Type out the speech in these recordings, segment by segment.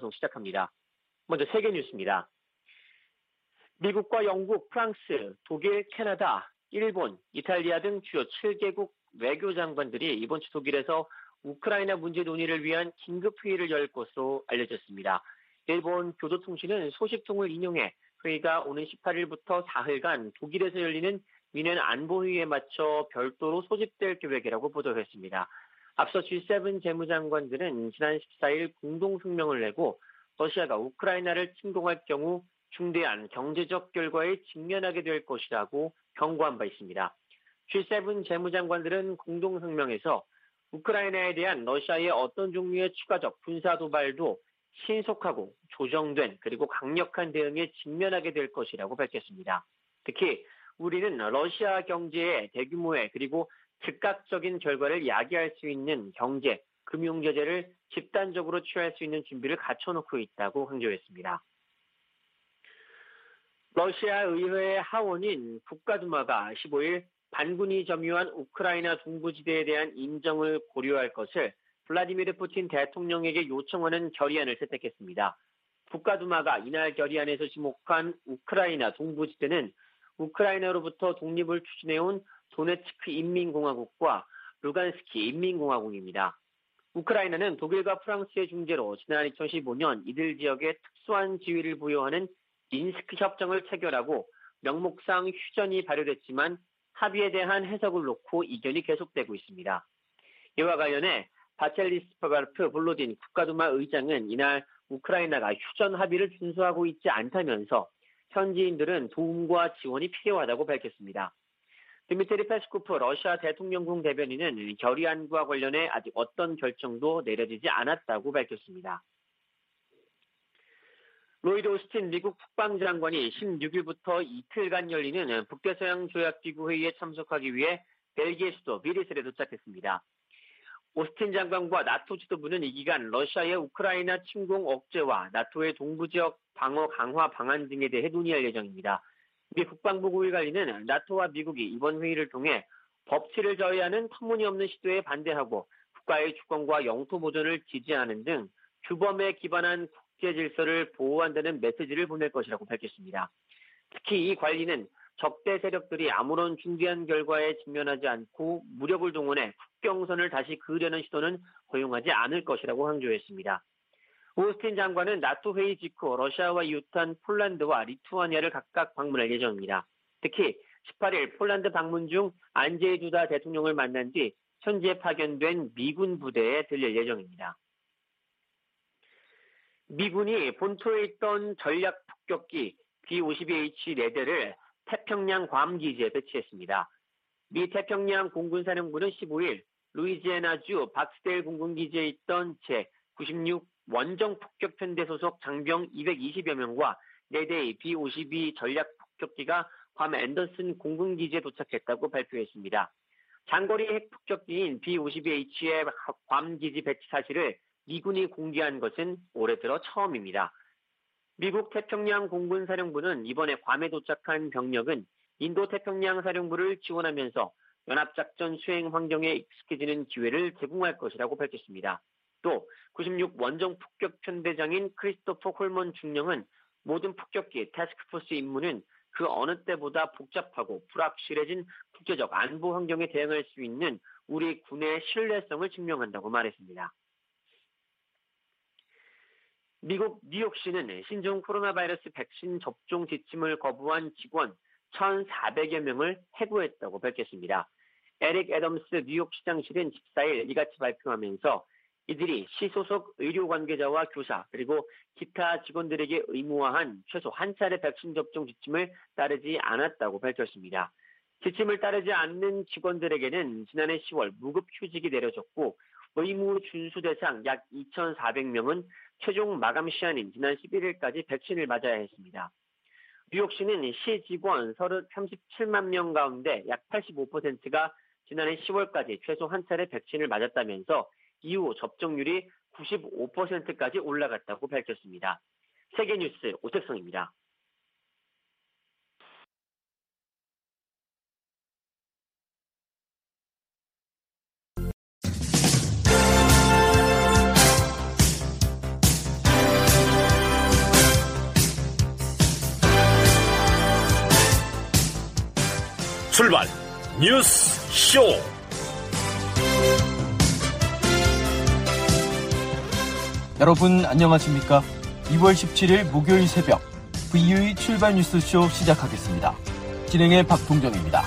방송 시작합니다. 먼저 세계 뉴스입니다. 미국과 영국, 프랑스, 독일, 캐나다, 일본, 이탈리아 등 주요 7개국 외교장관들이 이번 주 독일에서 우크라이나 문제 논의를 위한 긴급회의를 열 것으로 알려졌습니다. 일본 교도통신은 소식통을 인용해 회의가 오는 18일부터 4일간 독일에서 열리는 민원 안보회의에 맞춰 별도로 소집될 계획이라고 보도했습니다. 앞서 G7 재무장관들은 지난 14일 공동성명을 내고 러시아가 우크라이나를 침공할 경우 중대한 경제적 결과에 직면하게 될 것이라고 경고한 바 있습니다. G7 재무장관들은 공동성명에서 우크라이나에 대한 러시아의 어떤 종류의 추가적 군사 도발도 신속하고 조정된 그리고 강력한 대응에 직면하게 될 것이라고 밝혔습니다. 특히 우리는 러시아 경제의 대규모의 그리고 즉각적인 결과를 야기할 수 있는 경제, 금융 제재를 집단적으로 취할 수 있는 준비를 갖춰놓고 있다고 강조했습니다. 러시아 의회의 하원인 국가두마가 15일 반군이 점유한 우크라이나 동부지대에 대한 인정을 고려할 것을 블라디미르 푸틴 대통령에게 요청하는 결의안을 채택했습니다. 국가두마가 이날 결의안에서 지목한 우크라이나 동부지대는 우크라이나로부터 독립을 추진해온 도네츠크 인민공화국과 루간스키 인민공화국입니다. 우크라이나는 독일과 프랑스의 중재로 지난 2015년 이들 지역에 특수한 지위를 부여하는 민스크 협정을 체결하고 명목상 휴전이 발효됐지만 합의에 대한 해석을 놓고 이견이 계속되고 있습니다. 이와 관련해 바첼리스파가르프 볼로딘 국가두마 의장은 이날 우크라이나가 휴전 합의를 준수하고 있지 않다면서 현지인들은 도움과 지원이 필요하다고 밝혔습니다. 드미트리 페스코프 러시아 대통령궁 대변인은 결의안과 관련해 아직 어떤 결정도 내려지지 않았다고 밝혔습니다. 로이드 오스틴 미국 국방장관이 16일부터 이틀간 열리는 북대서양조약기구 회의에 참석하기 위해 벨기에 수도 비리슬에 도착했습니다. 오스틴 장관과 나토 지도부는 이 기간 러시아의 우크라이나 침공 억제와 나토의 동부지역 방어 강화 방안 등에 대해 논의할 예정입니다. 미 국방부 9일 관리는 나토와 미국이 이번 회의를 통해 법치를 저해하는 터무니없는 시도에 반대하고 국가의 주권과 영토 보존을 지지하는 등 규범에 기반한 국제 질서를 보호한다는 메시지를 보낼 것이라고 밝혔습니다. 특히 이 관리는 적대 세력들이 아무런 중대한 결과에 직면하지 않고 무력을 동원해 국경선을 다시 그으려는 시도는 허용하지 않을 것이라고 강조했습니다. 오스틴 장관은 나토 회의 직후 러시아와 이웃한 폴란드와 리투아니아를 각각 방문할 예정입니다. 특히 18일 폴란드 방문 중 안제이 두다 대통령을 만난 뒤 현지에 파견된 미군 부대에 들릴 예정입니다. 미군이 본토에 있던 전략 폭격기 B-52H 4대를 태평양 괌 기지에 배치했습니다. 미 태평양 공군사령부는 15일 루이지애나주 박스데일 공군기지에 있던 제96 원정 폭격편대 소속 장병 220여 명과 4대의 B-52 전략 폭격기가 괌 앤더슨 공군기지에 도착했다고 발표했습니다. 장거리 핵폭격기인 B-52H의 괌 기지 배치 사실을 미군이 공개한 것은 올해 들어 처음입니다. 미국 태평양 공군사령부는 이번에 괌에 도착한 병력은 인도태평양 사령부를 지원하면서 연합작전 수행 환경에 익숙해지는 기회를 제공할 것이라고 밝혔습니다. 또 96 원정 폭격편대장인 크리스토퍼 콜먼 중령은 모든 폭격기 태스크포스 임무는 그 어느 때보다 복잡하고 불확실해진 국제적 안보 환경에 대응할 수 있는 우리 군의 신뢰성을 증명한다고 말했습니다. 미국 뉴욕시는 신종 코로나 바이러스 백신 접종 지침을 거부한 직원 1,400여 명을 해고했다고 밝혔습니다. 에릭 애덤스 뉴욕시장실은 14일 이같이 발표하면서 이들이 시 소속 의료 관계자와 교사 그리고 기타 직원들에게 의무화한 최소 한 차례 백신 접종 지침을 따르지 않았다고 밝혔습니다. 지침을 따르지 않는 직원들에게는 지난해 10월 무급 휴직이 내려졌고 의무 준수 대상 약 2,400명은 최종 마감 시한인 지난 11일까지 백신을 맞아야 했습니다. 뉴욕시는 시 직원 37만 명 가운데 약 85%가 지난해 10월까지 최소 한 차례 백신을 맞았다면서 이후 접종률이 95%까지 올라갔다고 밝혔습니다. 세계뉴스 오택성입니다. 출발 뉴스 쇼. 여러분 안녕하십니까? 2월 17일 목요일 새벽 VU의 출발 뉴스쇼 시작하겠습니다. 진행의 박동정입니다.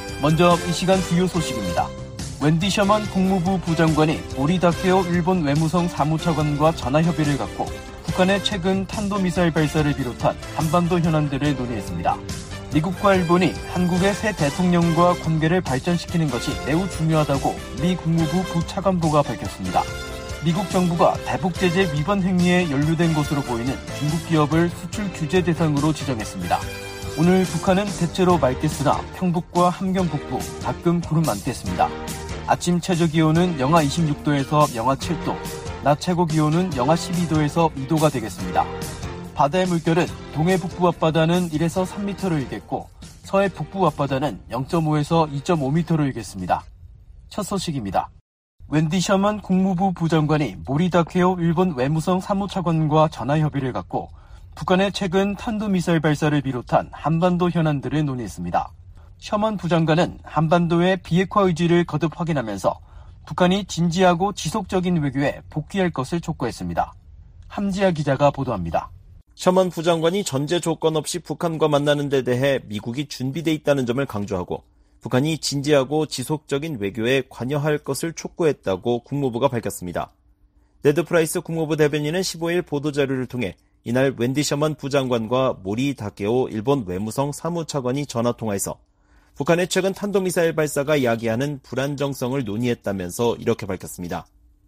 먼저 이 시간 주요 소식입니다. 웬디 셔먼 국무부 부장관이 모리 다케오 일본 외무성 사무차관과 전화협의를 갖고 북한의 최근 탄도미사일 발사를 비롯한 한반도 현안들을 논의했습니다. 미국과 일본이 한국의 새 대통령과 관계를 발전시키는 것이 매우 중요하다고 미 국무부 부차관보가 밝혔습니다. 미국 정부가 대북 제재 위반 행위에 연루된 것으로 보이는 중국 기업을 수출 규제 대상으로 지정했습니다. 오늘 북한은 대체로 맑겠으나 평북과 함경 북부 가끔 구름 많겠습니다. 아침 최저 기온은 영하 26도에서 영하 7도, 낮 최고 기온은 영하 12도에서 2도가 되겠습니다. 바다의 물결은 동해 북부 앞바다는 1에서 3m로 일겠고 서해 북부 앞바다는 0.5에서 2.5m로 일겠습니다. 첫 소식입니다. 웬디 셔먼 국무부 부장관이 모리 다케오 일본 외무성 사무차관과 전화협의를 갖고 북한의 최근 탄도미사일 발사를 비롯한 한반도 현안들을 논의했습니다. 셔먼 부장관은 한반도의 비핵화 의지를 거듭 확인하면서 북한이 진지하고 지속적인 외교에 복귀할 것을 촉구했습니다. 함지아 기자가 보도합니다. 셔먼 부장관이 전제 조건 없이 북한과 만나는 데 대해 미국이 준비돼 있다는 점을 강조하고 북한이 진지하고 지속적인 외교에 관여할 것을 촉구했다고 국무부가 밝혔습니다. 네드 프라이스 국무부 대변인은 15일 보도자료를 통해 이날 웬디 셔먼 부장관과 모리 다케오 일본 외무성 사무차관이 전화통화해서 북한의 최근 탄도미사일 발사가 야기하는 불안정성을 논의했다면서 이렇게 밝혔습니다.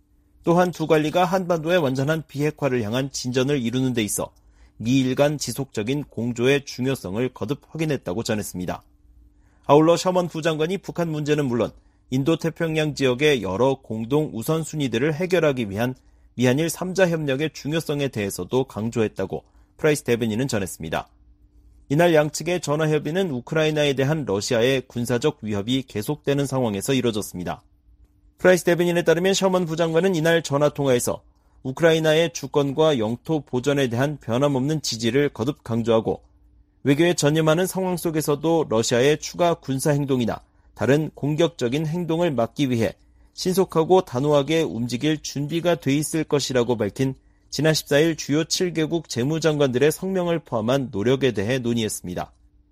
또한 두 관리가 한반도의 완전한 비핵화를 향한 진전을 이루는 데 있어 미일 간 지속적인 공조의 중요성을 거듭 확인했다고 전했습니다. 아울러 셔먼 부장관이 북한 문제는 물론 인도태평양 지역의 여러 공동 우선순위들을 해결하기 위한 미한일 3자 협력의 중요성에 대해서도 강조했다고 프라이스 대변인은 전했습니다. 이날 양측의 전화협의는 우크라이나에 대한 러시아의 군사적 위협이 계속되는 상황에서 이뤄졌습니다. 프라이스 대변인에 따르면 셔먼 부장관은 이날 전화통화에서 우크라이나의 주권과 영토 보전에 대한 변함없는 지지를 거듭 강조하고 외교에 전념하는 상황 속에서도 러시아의 추가 군사 행동이나 다른 공격적인 행동을 막기 위해 신속하고 단호하게 움직일 준비가 돼 있을 것이라고 밝힌 지난 14일 주요 7개국 재무장관들의 성명을 포함한 노력에 대해 논의했습니다.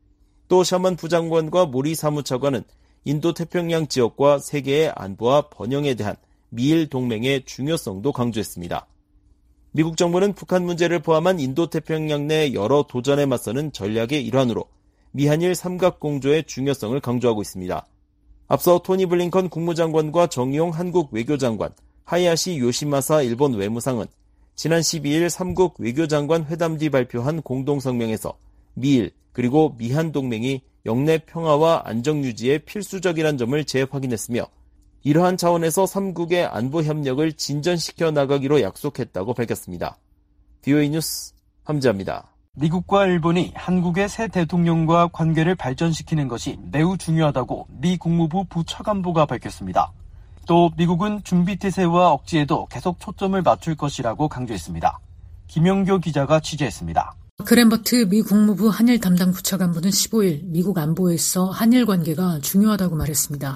또 셔먼 부장관과 모리 사무차관은 인도태평양 지역과 세계의 안보와 번영에 대한 미일 동맹의 중요성도 강조했습니다. 미국 정부는 북한 문제를 포함한 인도태평양 내 여러 도전에 맞서는 전략의 일환으로 미한일 삼각공조의 중요성을 강조하고 있습니다. 앞서 토니 블링컨 국무장관과 정의용 한국 외교장관, 하야시 요시마사 일본 외무상은 지난 12일 3국 외교장관 회담 뒤 발표한 공동성명에서 미일 그리고 미한 동맹이 영내 평화와 안정 유지에 필수적이란 점을 재확인했으며 이러한 차원에서 3국의 안보 협력을 진전시켜 나가기로 약속했다고 밝혔습니다. VOA 뉴스 함지아입니다. 미국과 일본이 한국의 새 대통령과 관계를 발전시키는 것이 매우 중요하다고 미 국무부 부차관보가 밝혔습니다. 또 미국은 준비태세와 억지에도 계속 초점을 맞출 것이라고 강조했습니다. 김영교 기자가 취재했습니다. 그랜버트 미 국무부 한일 담당 부차관보는 15일 미국 안보에서 한일 관계가 중요하다고 말했습니다.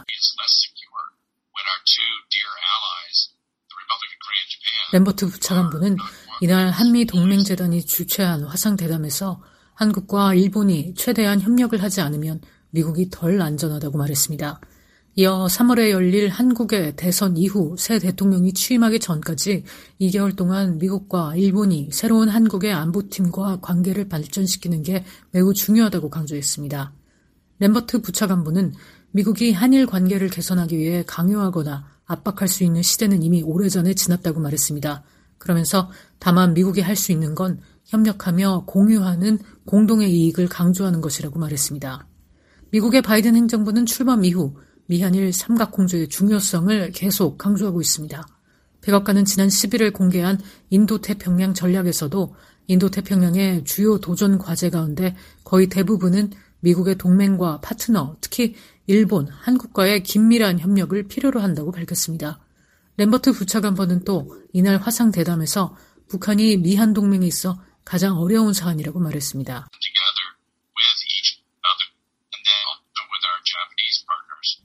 램버트 부차관보는 이날 한미동맹재단이 주최한 화상대담에서 한국과 일본이 최대한 협력을 하지 않으면 미국이 덜 안전하다고 말했습니다. 이어 3월에 열릴 한국의 대선 이후 새 대통령이 취임하기 전까지 2개월 동안 미국과 일본이 새로운 한국의 안보팀과 관계를 발전시키는 게 매우 중요하다고 강조했습니다. 램버트 부차관보는 미국이 한일 관계를 개선하기 위해 강요하거나 압박할 수 있는 시대는 이미 오래전에 지났다고 말했습니다. 그러면서 다만 미국이 할 수 있는 건 협력하며 공유하는 공동의 이익을 강조하는 것이라고 말했습니다. 미국의 바이든 행정부는 출범 이후 미한일 삼각공조의 중요성을 계속 강조하고 있습니다. 백악관은 지난 11일 공개한 인도태평양 전략에서도 인도태평양의 주요 도전 과제 가운데 거의 대부분은 미국의 동맹과 파트너, 특히 일본, 한국과의 긴밀한 협력을 필요로 한다고 밝혔습니다. 램버트 부차관보는 또 이날 화상대담에서 북한이 미한 동맹에 있어 가장 어려운 사안이라고 말했습니다.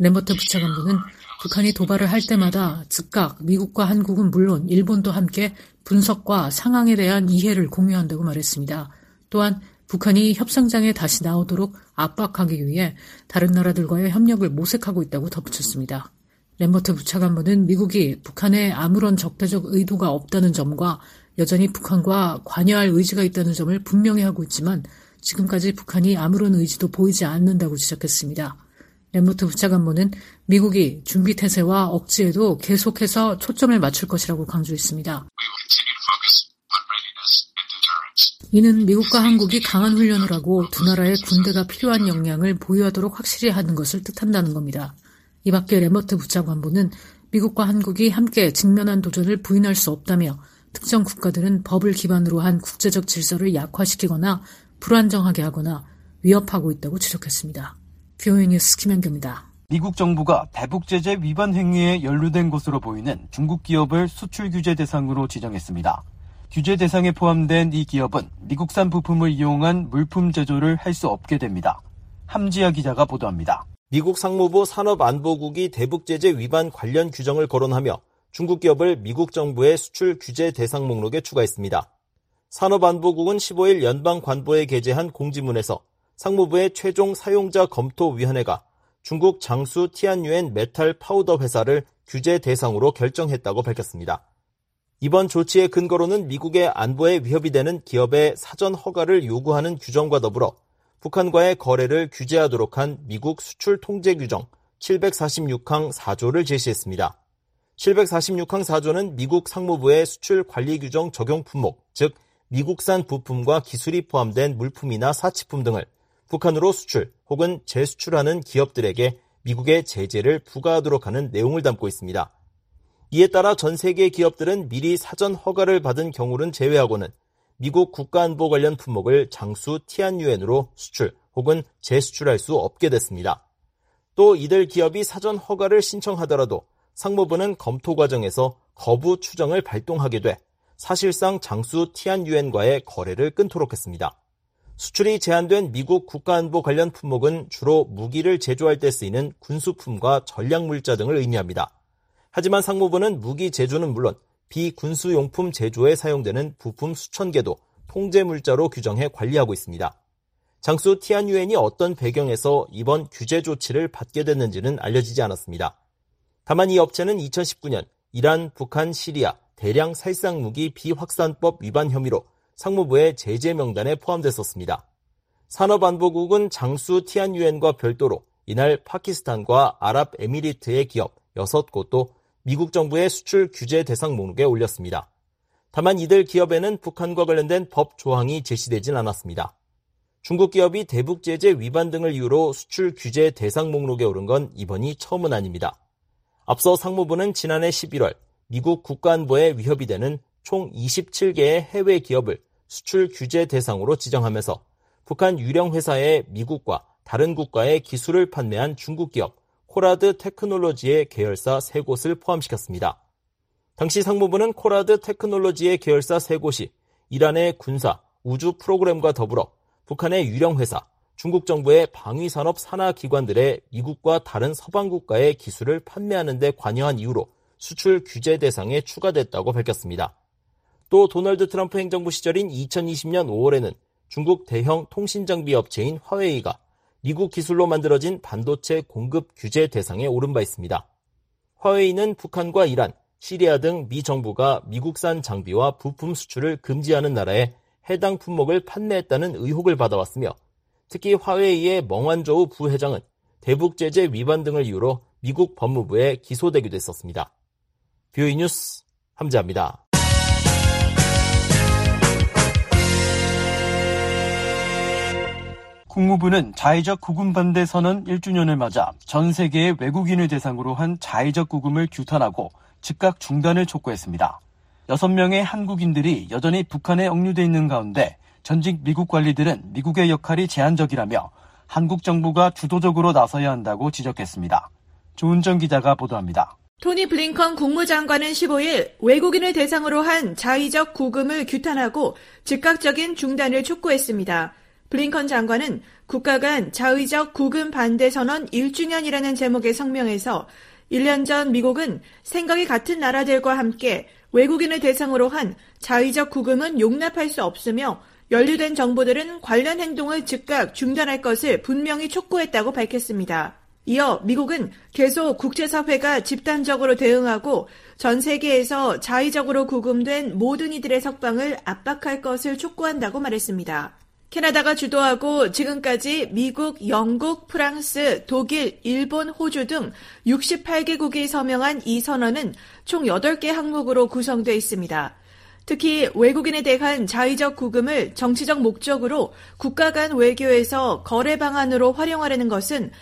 램버트 부차관보는 북한이 도발을 할 때마다 즉각 미국과 한국은 물론 일본도 함께 분석과 상황에 대한 이해를 공유한다고 말했습니다. 또한 북한이 협상장에 다시 나오도록 압박하기 위해 다른 나라들과의 협력을 모색하고 있다고 덧붙였습니다. 램버트 부차관보는 미국이 북한에 아무런 적대적 의도가 없다는 점과 여전히 북한과 관여할 의지가 있다는 점을 분명히 하고 있지만 지금까지 북한이 아무런 의지도 보이지 않는다고 지적했습니다. 램버트 부차관보는 미국이 준비태세와 억지에도 계속해서 초점을 맞출 것이라고 강조했습니다. 이는 미국과 한국이 강한 훈련을 하고 두 나라의 군대가 필요한 역량을 보유하도록 확실히 하는 것을 뜻한다는 겁니다. 이 밖에 램버트 부차관보는 미국과 한국이 함께 직면한 도전을 부인할 수 없다며 특정 국가들은 법을 기반으로 한 국제적 질서를 약화시키거나 불안정하게 하거나 위협하고 있다고 지적했습니다. VOA 뉴스 김현규입니다. 미국 정부가 대북 제재 위반 행위에 연루된 것으로 보이는 중국 기업을 수출 규제 대상으로 지정했습니다. 규제 대상에 포함된 이 기업은 미국산 부품을 이용한 물품 제조를 할 수 없게 됩니다. 함지아 기자가 보도합니다. 미국 상무부 산업안보국이 대북 제재 위반 관련 규정을 거론하며 중국 기업을 미국 정부의 수출 규제 대상 목록에 추가했습니다. 산업안보국은 15일 연방관보에 게재한 공지문에서 상무부의 최종 사용자 검토위원회가 중국 장수 티안유엔 메탈 파우더 회사를 규제 대상으로 결정했다고 밝혔습니다. 이번 조치의 근거로는 미국의 안보에 위협이 되는 기업의 사전 허가를 요구하는 규정과 더불어 북한과의 거래를 규제하도록 한 미국 수출 통제 규정 746항 4조를 제시했습니다. 746항 4조는 미국 상무부의 수출 관리 규정 적용 품목, 즉 미국산 부품과 기술이 포함된 물품이나 사치품 등을 북한으로 수출 혹은 재수출하는 기업들에게 미국의 제재를 부과하도록 하는 내용을 담고 있습니다. 이에 따라 전 세계 기업들은 미리 사전 허가를 받은 경우는 제외하고는 미국 국가안보 관련 품목을 장수 티안유엔으로 수출 혹은 재수출할 수 없게 됐습니다. 또 이들 기업이 사전 허가를 신청하더라도 상무부는 검토 과정에서 거부 추정을 발동하게 돼 사실상 장수 티안유엔과의 거래를 끊도록 했습니다. 수출이 제한된 미국 국가안보 관련 품목은 주로 무기를 제조할 때 쓰이는 군수품과 전략물자 등을 의미합니다. 하지만 상무부는 무기 제조는 물론 비군수용품 제조에 사용되는 부품 수천 개도 통제물자로 규정해 관리하고 있습니다. 장수 티안유엔이 어떤 배경에서 이번 규제 조치를 받게 됐는지는 알려지지 않았습니다. 다만 이 업체는 2019년 이란, 북한, 시리아 대량 살상무기 비확산법 위반 혐의로 상무부의 제재 명단에 포함됐었습니다. 산업안보국은 장수 티안유엔과 별도로 이날 파키스탄과 아랍에미리트의 기업 6곳도 미국 정부의 수출 규제 대상 목록에 올렸습니다. 다만 이들 기업에는 북한과 관련된 법 조항이 제시되진 않았습니다. 중국 기업이 대북 제재 위반 등을 이유로 수출 규제 대상 목록에 오른 건 이번이 처음은 아닙니다. 앞서 상무부는 지난해 11월 미국 국가안보에 위협이 되는 총 27개의 해외 기업을 수출 규제 대상으로 지정하면서 북한 유령 회사의 미국과 다른 국가의 기술을 판매한 중국 기업 코라드 테크놀로지의 계열사 3곳을 포함시켰습니다. 당시 상무부는 코라드 테크놀로지의 계열사 3곳이 이란의 군사, 우주 프로그램과 더불어 북한의 유령 회사, 중국 정부의 방위산업 산하기관들의 미국과 다른 서방 국가의 기술을 판매하는 데 관여한 이유로 수출 규제 대상에 추가됐다고 밝혔습니다. 또 도널드 트럼프 행정부 시절인 2020년 5월에는 중국 대형 통신장비 업체인 화웨이가 미국 기술로 만들어진 반도체 공급 규제 대상에 오른 바 있습니다. 화웨이는 북한과 이란, 시리아 등 미 정부가 미국산 장비와 부품 수출을 금지하는 나라에 해당 품목을 판매했다는 의혹을 받아왔으며 특히 화웨이의 멍완저우 부회장은 대북 제재 위반 등을 이유로 미국 법무부에 기소되기도 했었습니다. VOA 뉴스 함재합니다. 국무부는 자의적 구금 반대 선언 1주년을 맞아 전 세계의 외국인을 대상으로 한 자의적 구금을 규탄하고 즉각 중단을 촉구했습니다. 6명의 한국인들이 여전히 북한에 억류돼 있는 가운데 전직 미국 관리들은 미국의 역할이 제한적이라며 한국 정부가 주도적으로 나서야 한다고 지적했습니다. 조은정 기자가 보도합니다. 토니 블링컨 국무장관은 15일 외국인을 대상으로 한 자의적 구금을 규탄하고 즉각적인 중단을 촉구했습니다. 블링컨 장관은 국가 간 자의적 구금 반대 선언 1주년이라는 제목의 성명에서 1년 전 미국은 생각이 같은 나라들과 함께 외국인을 대상으로 한 자의적 구금은 용납할 수 없으며 연루된 정보들은 관련 행동을 즉각 중단할 것을 분명히 촉구했다고 밝혔습니다. 이어 미국은 계속 국제사회가 집단적으로 대응하고 전 세계에서 자의적으로 구금된 모든 이들의 석방을 압박할 것을 촉구한다고 말했습니다. 캐나다가 주도하고 지금까지 미국, 영국, 프랑스, 독일, 일본, 호주 등 68개국이 서명한 이 선언은 총 8개 항목으로 구성되어 있습니다. 특히 외국인에 대한 자의적 구금을 정치적 목적으로 국가 간 외교에서 거래 방안으로 활용하려는 것은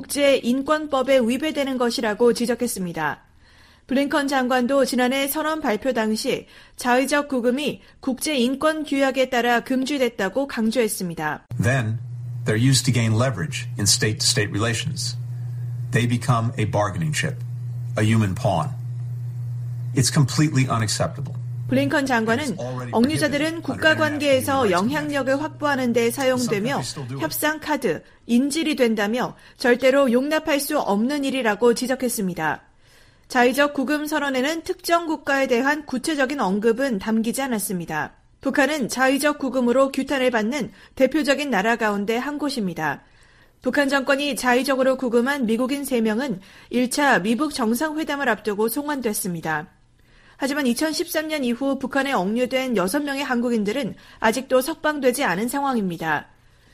국제인권법에 위배되는 것이라고 지적했습니다. 블링컨 장관도 지난해 선언 발표 당시 자의적 구금이 국제인권규약에 따라 금지됐다고 강조했습니다. Then, they're used to gain leverage in state-to-state relations. They become a bargaining chip, a human pawn. It's completely unacceptable. 블링컨 장관은 억류자들은 국가 관계에서 영향력을 확보하는 데 사용되며 협상 카드, 인질이 된다며 절대로 용납할 수 없는 일이라고 지적했습니다. 자의적 구금 선언에는 특정 국가에 대한 구체적인 언급은 담기지 않았습니다. 북한은 자의적 구금으로 규탄을 받는 대표적인 나라 가운데 한 곳입니다. 북한 정권이 자의적으로 구금한 미국인 3명은 1차 미북 정상회담을 앞두고 송환됐습니다. 하지만 2013년 이후 북한에 억류된 6명의 한국인들은 아직도 석방되지 않은 상황입니다.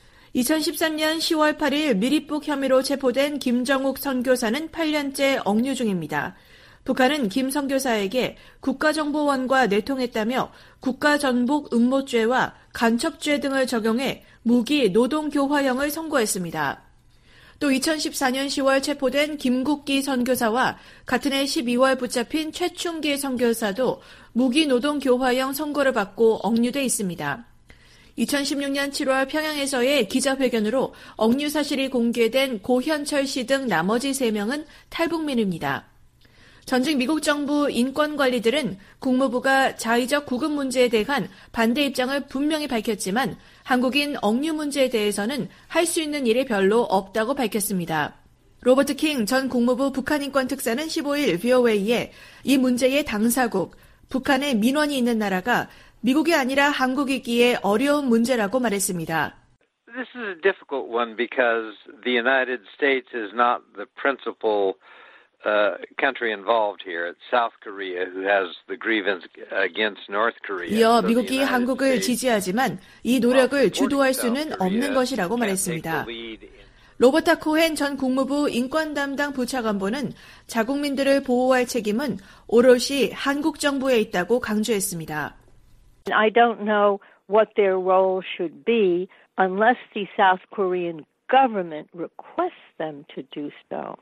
2013년 10월 8일 미리북 혐의로 체포된 김정욱 선교사는 8년째 억류 중입니다. 북한은 김 선교사에게 국가정보원과 내통했다며 국가전복 음모죄와 간첩죄 등을 적용해 무기 노동교화형을 선고했습니다. 또 2014년 10월 체포된 김국기 선교사와 같은 해 12월 붙잡힌 최충기 선교사도 무기 노동교화형 선고를 받고 억류돼 있습니다. 2016년 7월 평양에서의 기자회견으로 억류 사실이 공개된 고현철 씨 등 나머지 3명은 탈북민입니다. 전직 미국 정부 인권관리들은 국무부가 자의적 구금 문제에 대한 반대 입장을 분명히 밝혔지만 한국인 억류 문제에 대해서는 할 수 있는 일이 별로 없다고 밝혔습니다. 로버트 킹 전 국무부 북한인권특사는 15일 VOA에 이 문제의 당사국, 북한에 민원이 있는 나라가 미국이 아니라 한국이기에 어려운 문제라고 말했습니다. This is a difficult one because the United States is not the principal country involved here. It's South Korea who has the grievance against North Korea. 이어 미국이 한국을 지지하지만 이 노력을 주도할 수는 없는 것이라고 말했습니다. 로버타 코헨 전 국무부 인권 담당 부차관보는 자국민들을 보호할 책임은 오롯이 한국 정부에 있다고 강조했습니다. I don't know what their role should be unless the South Korean government requests them to do so.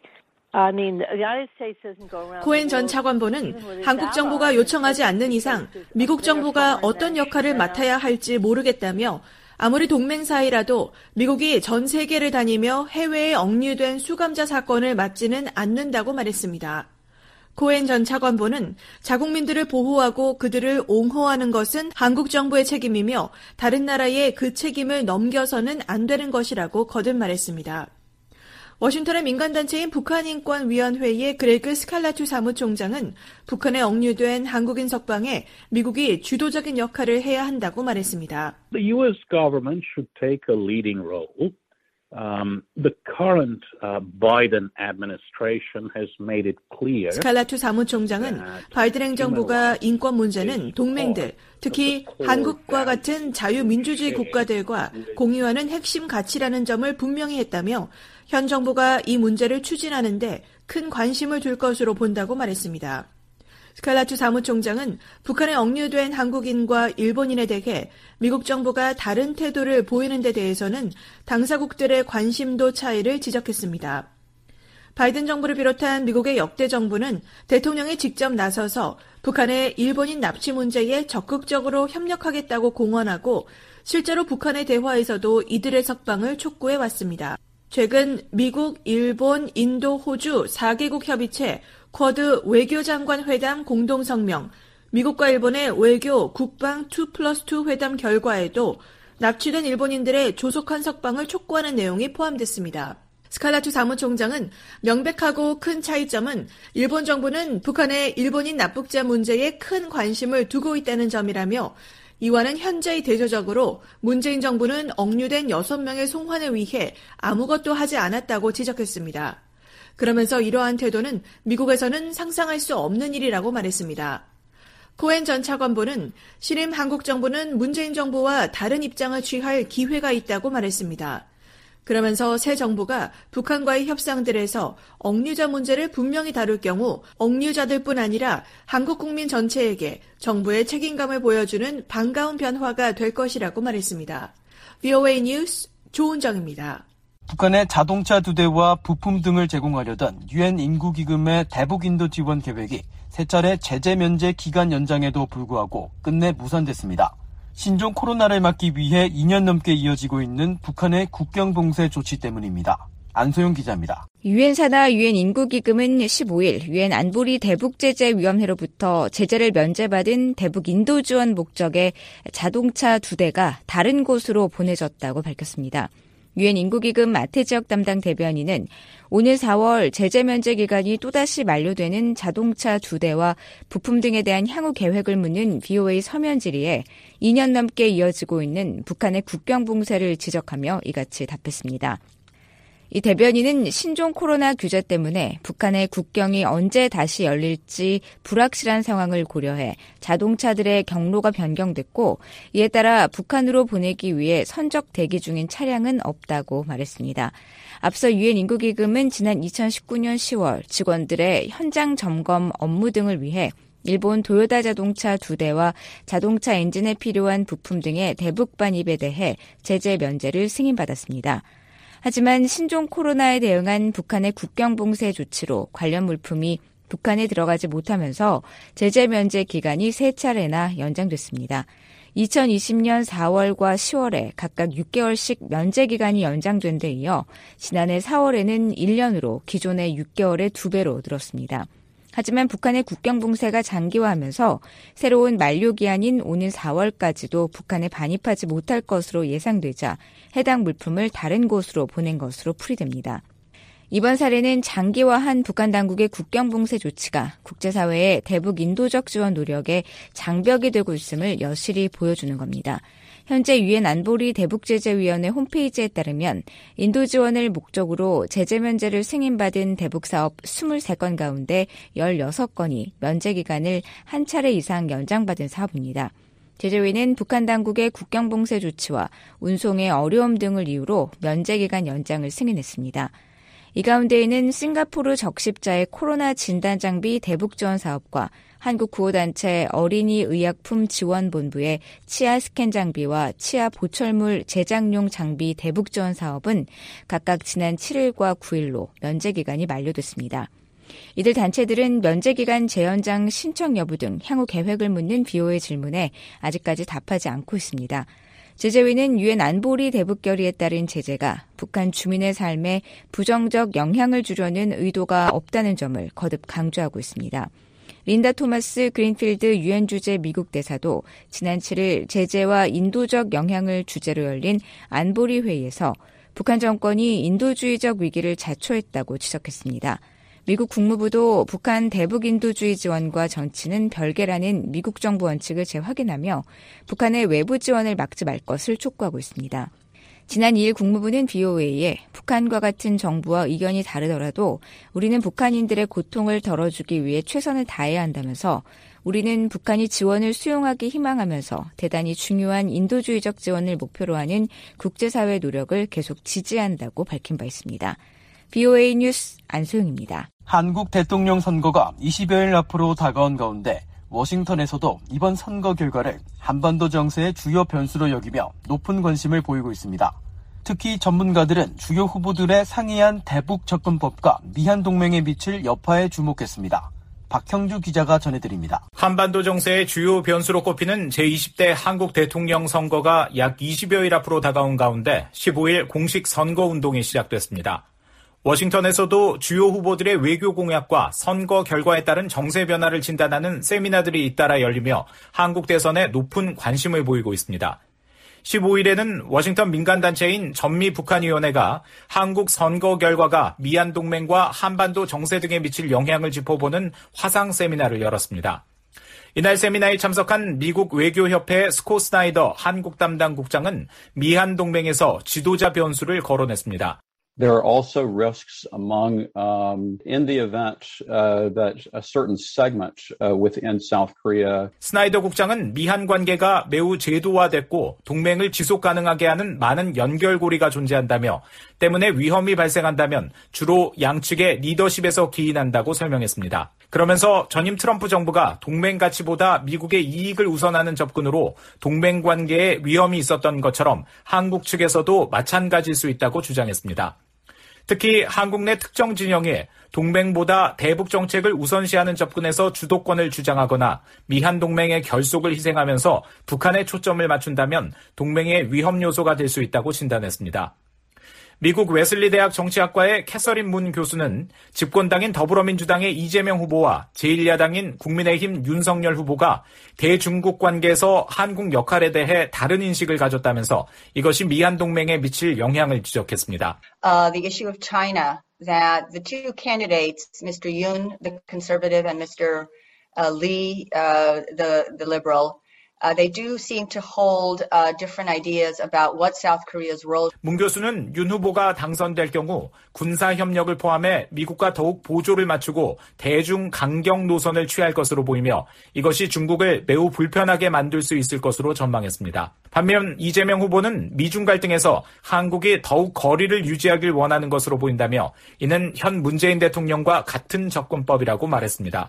코엔 전 차관보는 한국 정부가 요청하지 않는 이상 미국 정부가 어떤 역할을 맡아야 할지 모르겠다며 아무리 동맹 사이라도 미국이 전 세계를 다니며 해외에 억류된 수감자 사건을 맡지는 않는다고 말했습니다. 코엔 전 차관보는 자국민들을 보호하고 그들을 옹호하는 것은 한국 정부의 책임이며 다른 나라에 그 책임을 넘겨서는 안 되는 것이라고 거듭 말했습니다. 워싱턴의 민간단체인 북한인권위원회의 그레그 스칼라투 사무총장은 북한에 억류된 한국인 석방에 미국이 주도적인 역할을 해야 한다고 말했습니다. The U.S. government should take a leading role. The current Biden administration has made it clear. 스칼라투 사무총장은 바이든 행정부가 인권 문제는 동맹들, 특히 한국과 같은 자유민주주의 국가들과 공유하는 핵심 가치라는 점을 분명히 했다며 현 정부가 이 문제를 추진하는데 큰 관심을 둘 것으로 본다고 말했습니다. 스칼라투 사무총장은 북한에 억류된 한국인과 일본인에 대해 미국 정부가 다른 태도를 보이는 데 대해서는 당사국들의 관심도 차이를 지적했습니다. 바이든 정부를 비롯한 미국의 역대 정부는 대통령이 직접 나서서 북한의 일본인 납치 문제에 적극적으로 협력하겠다고 공언하고 실제로 북한의 대화에서도 이들의 석방을 촉구해 왔습니다. 최근 미국, 일본, 인도, 호주 4개국 협의체 쿼드 외교장관 회담 공동성명, 미국과 일본의 외교 국방 2+2 회담 결과에도 납치된 일본인들의 조속한 석방을 촉구하는 내용이 포함됐습니다. 스칼라투 사무총장은 명백하고 큰 차이점은 일본 정부는 북한의 일본인 납북자 문제에 큰 관심을 두고 있다는 점이라며 이와는 현재의 대조적으로 문재인 정부는 억류된 6명의 송환을 위해 아무것도 하지 않았다고 지적했습니다. 그러면서 이러한 태도는 미국에서는 상상할 수 없는 일이라고 말했습니다. 코엔 전 차관보는 신임 한국 정부는 문재인 정부와 다른 입장을 취할 기회가 있다고 말했습니다. 그러면서 새 정부가 북한과의 협상들에서 억류자 문제를 분명히 다룰 경우 억류자들뿐 아니라 한국 국민 전체에게 정부의 책임감을 보여주는 반가운 변화가 될 것이라고 말했습니다. VOA 뉴스 조은정입니다. 북한의 자동차 2대와 부품 등을 제공하려던 유엔 인구기금의 대북 인도 지원 계획이 세 차례 제재 면제 기간 연장에도 불구하고 끝내 무산됐습니다. 신종 코로나를 막기 위해 2년 넘게 이어지고 있는 북한의 국경 봉쇄 조치 때문입니다. 안소영 기자입니다. 유엔 산하 유엔 인구기금은 15일 유엔 안보리 대북제재위원회로부터 제재를 면제받은 대북 인도 지원 목적의 자동차 2대가 다른 곳으로 보내졌다고 밝혔습니다. 유엔 인구기금 마태지역 담당 대변인은 오늘 4월 제재 면제 기간이 또다시 만료되는 자동차 2대와 부품 등에 대한 향후 계획을 묻는 VOA 서면 질의에 2년 넘게 이어지고 있는 북한의 국경 봉쇄를 지적하며 이같이 답했습니다. 이 대변인은 신종 코로나 규제 때문에 북한의 국경이 언제 다시 열릴지 불확실한 상황을 고려해 자동차들의 경로가 변경됐고 이에 따라 북한으로 보내기 위해 선적 대기 중인 차량은 없다고 말했습니다. 앞서 유엔 인구기금은 지난 2019년 10월 직원들의 현장 점검 업무 등을 위해 일본 도요타 자동차 2대와 자동차 엔진에 필요한 부품 등의 대북 반입에 대해 제재 면제를 승인받았습니다. 하지만 신종 코로나에 대응한 북한의 국경 봉쇄 조치로 관련 물품이 북한에 들어가지 못하면서 제재 면제 기간이 3차례나 연장됐습니다. 2020년 4월과 10월에 각각 6개월씩 면제 기간이 연장된 데 이어 지난해 4월에는 1년으로 기존의 6개월의 2배로 늘었습니다. 하지만 북한의 국경 봉쇄가 장기화하면서 새로운 만료 기한인 오는 4월까지도 북한에 반입하지 못할 것으로 예상되자 해당 물품을 다른 곳으로 보낸 것으로 풀이됩니다. 이번 사례는 장기화한 북한 당국의 국경 봉쇄 조치가 국제사회의 대북 인도적 지원 노력에 장벽이 되고 있음을 여실히 보여주는 겁니다. 현재 유엔 안보리 대북제재위원회 홈페이지에 따르면 인도 지원을 목적으로 제재 면제를 승인받은 대북사업 23건 가운데 16건이 면제 기간을 한 차례 이상 연장받은 사업입니다. 제재위는 북한 당국의 국경 봉쇄 조치와 운송의 어려움 등을 이유로 면제 기간 연장을 승인했습니다. 이 가운데에는 싱가포르 적십자의 코로나 진단 장비 대북 지원 사업과 한국 구호단체 어린이 의약품 지원본부의 치아 스캔 장비와 치아 보철물 제작용 장비 대북 지원 사업은 각각 지난 7일과 9일로 면제 기간이 만료됐습니다. 이들 단체들은 면제 기간 재연장 신청 여부 등 향후 계획을 묻는 BO의 질문에 아직까지 답하지 않고 있습니다. 제재위는 유엔 안보리 대북 결의에 따른 제재가 북한 주민의 삶에 부정적 영향을 주려는 의도가 없다는 점을 거듭 강조하고 있습니다. 린다 토마스 그린필드 유엔 주재 미국 대사도 지난 7일 제재와 인도적 영향을 주제로 열린 안보리 회의에서 북한 정권이 인도주의적 위기를 자초했다고 지적했습니다. 미국 국무부도 북한 대북 인도주의 지원과 정치는 별개라는 미국 정부 원칙을 재확인하며 북한의 외부 지원을 막지 말 것을 촉구하고 있습니다. 지난 2일 국무부는 BOA에 북한과 같은 정부와 의견이 다르더라도 우리는 북한인들의 고통을 덜어주기 위해 최선을 다해야 한다면서 우리는 북한이 지원을 수용하기 희망하면서 대단히 중요한 인도주의적 지원을 목표로 하는 국제사회 노력을 계속 지지한다고 밝힌 바 있습니다. BOA 뉴스 안소영입니다. 한국 대통령 선거가 20여일 앞으로 다가온 가운데 워싱턴에서도 이번 선거 결과를 한반도 정세의 주요 변수로 여기며 높은 관심을 보이고 있습니다. 특히 전문가들은 주요 후보들의 상이한 대북 접근법과 미한 동맹에 미칠 여파에 주목했습니다. 박형주 기자가 전해드립니다. 한반도 정세의 주요 변수로 꼽히는 제20대 한국 대통령 선거가 약 20여일 앞으로 다가온 가운데 15일 공식 선거운동이 시작됐습니다. 워싱턴에서도 주요 후보들의 외교 공약과 선거 결과에 따른 정세 변화를 진단하는 세미나들이 잇따라 열리며 한국 대선에 높은 관심을 보이고 있습니다. 15일에는 워싱턴 민간단체인 전미북한위원회가 한국 선거 결과가 미한 동맹과 한반도 정세 등에 미칠 영향을 짚어보는 화상 세미나를 열었습니다. 이날 세미나에 참석한 미국 외교협회 스콧 스나이더 한국 담당 국장은 미한 동맹에서 지도자 변수를 거론했습니다. There are also risks among, in the event that a certain segment within South Korea. 스나이더 국장은 미한 관계가 매우 제도화됐고 동맹을 지속 가능하게 하는 많은 연결고리가 존재한다며 때문에 위험이 발생한다면 주로 양측의 리더십에서 기인한다고 설명했습니다. 그러면서 전임 트럼프 정부가 동맹 가치보다 미국의 이익을 우선하는 접근으로 동맹 관계에 위험이 있었던 것처럼 한국 측에서도 마찬가지일 수 있다고 주장했습니다. 특히 한국 내 특정 진영이 동맹보다 대북 정책을 우선시하는 접근에서 주도권을 주장하거나 미한 동맹의 결속을 희생하면서 북한에 초점을 맞춘다면 동맹의 위험 요소가 될 수 있다고 진단했습니다. 미국 웨슬리 대학 정치학과의 캐서린 문 교수는 집권당인 더불어민주당의 이재명 후보와 제1야당인 국민의힘 윤석열 후보가 대중국 관계에서 한국 역할에 대해 다른 인식을 가졌다면서 이것이 미한 동맹에 미칠 영향을 지적했습니다. The issue of China, that the two candidates, Mr. Yoon, the conservative, and Mr. Lee, the liberal, they do seem to hold different ideas about what South Korea's role. 문 교수는 윤 후보가 당선될 경우 군사 협력을 포함해 미국과 더욱 보조를 맞추고 대중 강경 노선을 취할 것으로 보이며 이것이 중국을 매우 불편하게 만들 수 있을 것으로 전망했습니다. 반면 이재명 후보는 미중 갈등에서 한국이 더욱 거리를 유지하길 원하는 것으로 보인다며 이는 현 문재인 대통령과 같은 접근법이라고 말했습니다.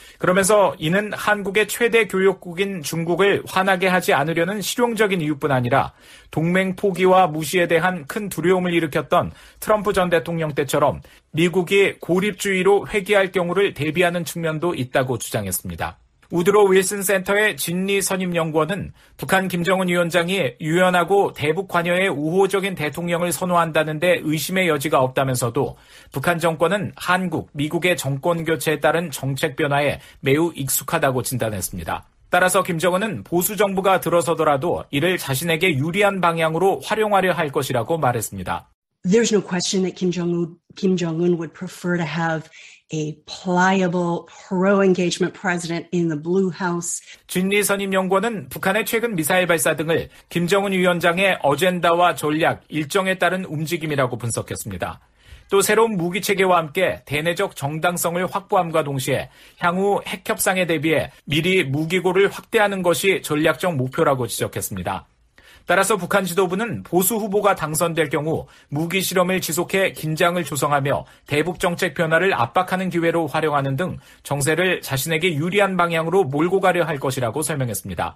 그러면서 이는 한국의 최대 교역국인 중국을 화나게 하지 않으려는 실용적인 이유뿐 아니라 동맹 포기와 무시에 대한 큰 두려움을 일으켰던 트럼프 전 대통령 때처럼 미국이 고립주의로 회귀할 경우를 대비하는 측면도 있다고 주장했습니다. 우드로 윌슨 센터의 진리 선임연구원은 북한 김정은 위원장이 유연하고 대북 관여에 우호적인 대통령을 선호한다는데 의심의 여지가 없다면서도 북한 정권은 한국, 미국의 정권 교체에 따른 정책 변화에 매우 익숙하다고 진단했습니다. 따라서 김정은은 보수 정부가 들어서더라도 이를 자신에게 유리한 방향으로 활용하려 할 것이라고 말했습니다. There's no question that Kim Jong-un would prefer to have a pliable, pro-engagement president in the Blue House. 진리 선임연구원은 북한의 최근 미사일 발사 등을 김정은 위원장의 어젠다와 전략, 일정에 따른 움직임이라고 분석했습니다. 또 새로운 무기 체계와 함께 대내적 정당성을 확보함과 동시에 향후 핵 협상에 대비해 미리 무기고를 확대하는 것이 전략적 목표라고 지적했습니다. 따라서 북한 지도부는 보수 후보가 당선될 경우 무기 실험을 지속해 긴장을 조성하며 대북 정책 변화를 압박하는 기회로 활용하는 등 정세를 자신에게 유리한 방향으로 몰고 가려 할 것이라고 설명했습니다.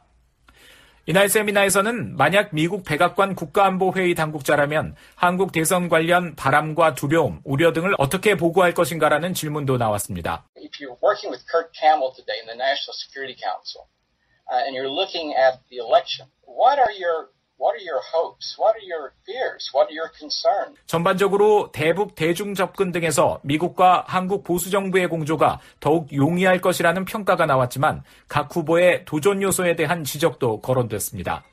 이날 세미나에서는 만약 미국 백악관 국가안보회의 당국자라면 한국 대선 관련 바람과 두려움, 우려 등을 어떻게 보고할 것인가라는 질문도 나왔습니다. If you're working with Kurt Campbell today in the National Security Council and you're looking at the election, what are your hopes? What are your fears? What are your concerns? 전반적으로 대북 대중 접근 등에서 미국과 한국 보수 정부의 공조가 더욱 용이할 것이라는 평가가 나왔지만 각 후보의 도전 요소에 대한 지적도 거론됐습니다.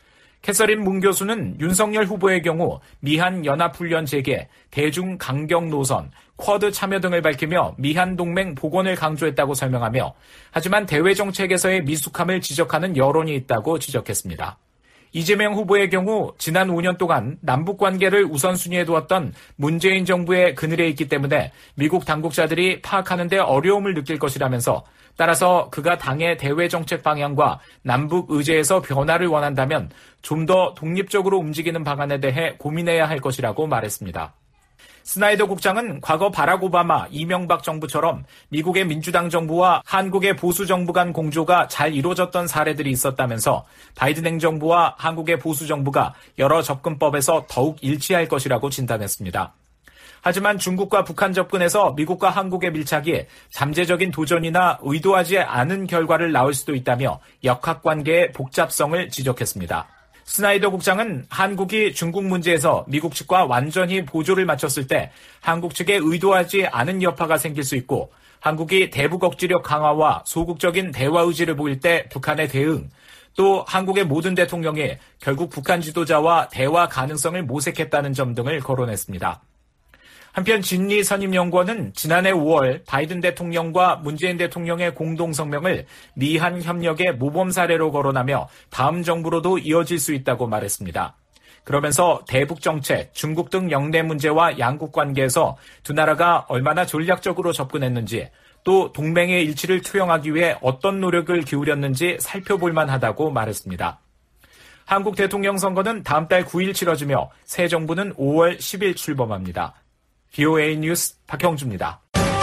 캐서린 문 교수는 윤석열 후보의 경우 미한 연합훈련 재개, 대중 강경 노선, 쿼드 참여 등을 밝히며 미한 동맹 복원을 강조했다고 설명하며 하지만 대외 정책에서의 미숙함을 지적하는 여론이 있다고 지적했습니다. 이재명 후보의 경우 지난 5년 동안 남북 관계를 우선순위에 두었던 문재인 정부의 그늘에 있기 때문에 미국 당국자들이 파악하는 데 어려움을 느낄 것이라면서 따라서 그가 당의 대외 정책 방향과 남북 의제에서 변화를 원한다면 좀 더 독립적으로 움직이는 방안에 대해 고민해야 할 것이라고 말했습니다. 스나이더 국장은 과거 바락 오바마, 이명박 정부처럼 미국의 민주당 정부와 한국의 보수 정부 간 공조가 잘 이루어졌던 사례들이 있었다면서 바이든 행정부와 한국의 보수 정부가 여러 접근법에서 더욱 일치할 것이라고 진단했습니다. 하지만 중국과 북한 접근에서 미국과 한국의 밀착이 잠재적인 도전이나 의도하지 않은 결과를 낳을 수도 있다며 역학관계의 복잡성을 지적했습니다. 스나이더 국장은 한국이 중국 문제에서 미국 측과 완전히 보조를 맞췄을 때 한국 측에 의도하지 않은 여파가 생길 수 있고 한국이 대북 억지력 강화와 소극적인 대화 의지를 보일 때 북한의 대응, 또 한국의 모든 대통령이 결국 북한 지도자와 대화 가능성을 모색했다는 점 등을 거론했습니다. 한편 진리 선임연구원은 지난해 5월 바이든 대통령과 문재인 대통령의 공동성명을 미한 협력의 모범 사례로 거론하며 다음 정부로도 이어질 수 있다고 말했습니다. 그러면서 대북 정책, 중국 등 영내 문제와 양국 관계에서 두 나라가 얼마나 전략적으로 접근했는지 또 동맹의 일치를 투영하기 위해 어떤 노력을 기울였는지 살펴볼 만하다고 말했습니다. 한국 대통령 선거는 다음 달 9일 치러지며 새 정부는 5월 10일 출범합니다. VOA 뉴스 박형주입니다.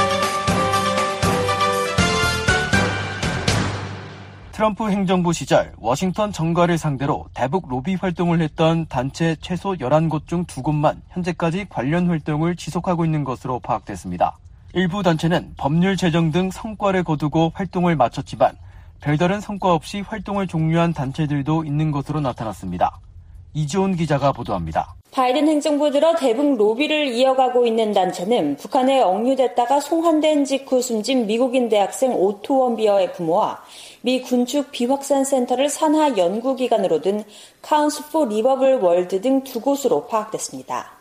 트럼프 행정부 시절 워싱턴 정가를 상대로 대북 로비 활동을 했던 단체 최소 11곳 중 2곳만 현재까지 관련 활동을 지속하고 있는 것으로 파악됐습니다. 일부 단체는 법률 제정 등 성과를 거두고 활동을 마쳤지만 별다른 성과 없이 활동을 종료한 단체들도 있는 것으로 나타났습니다. 이지온 기자가 보도합니다. 바이든 행정부 들어 대북 로비를 이어가고 있는 단체는 북한에 억류됐다가 송환된 직후 숨진 미국인 대학생 오토 원비어의 부모와 미 군축 비확산 센터를 산하 연구기관으로 둔 카운슬 포 리버블 월드 등 2곳으로 파악됐습니다.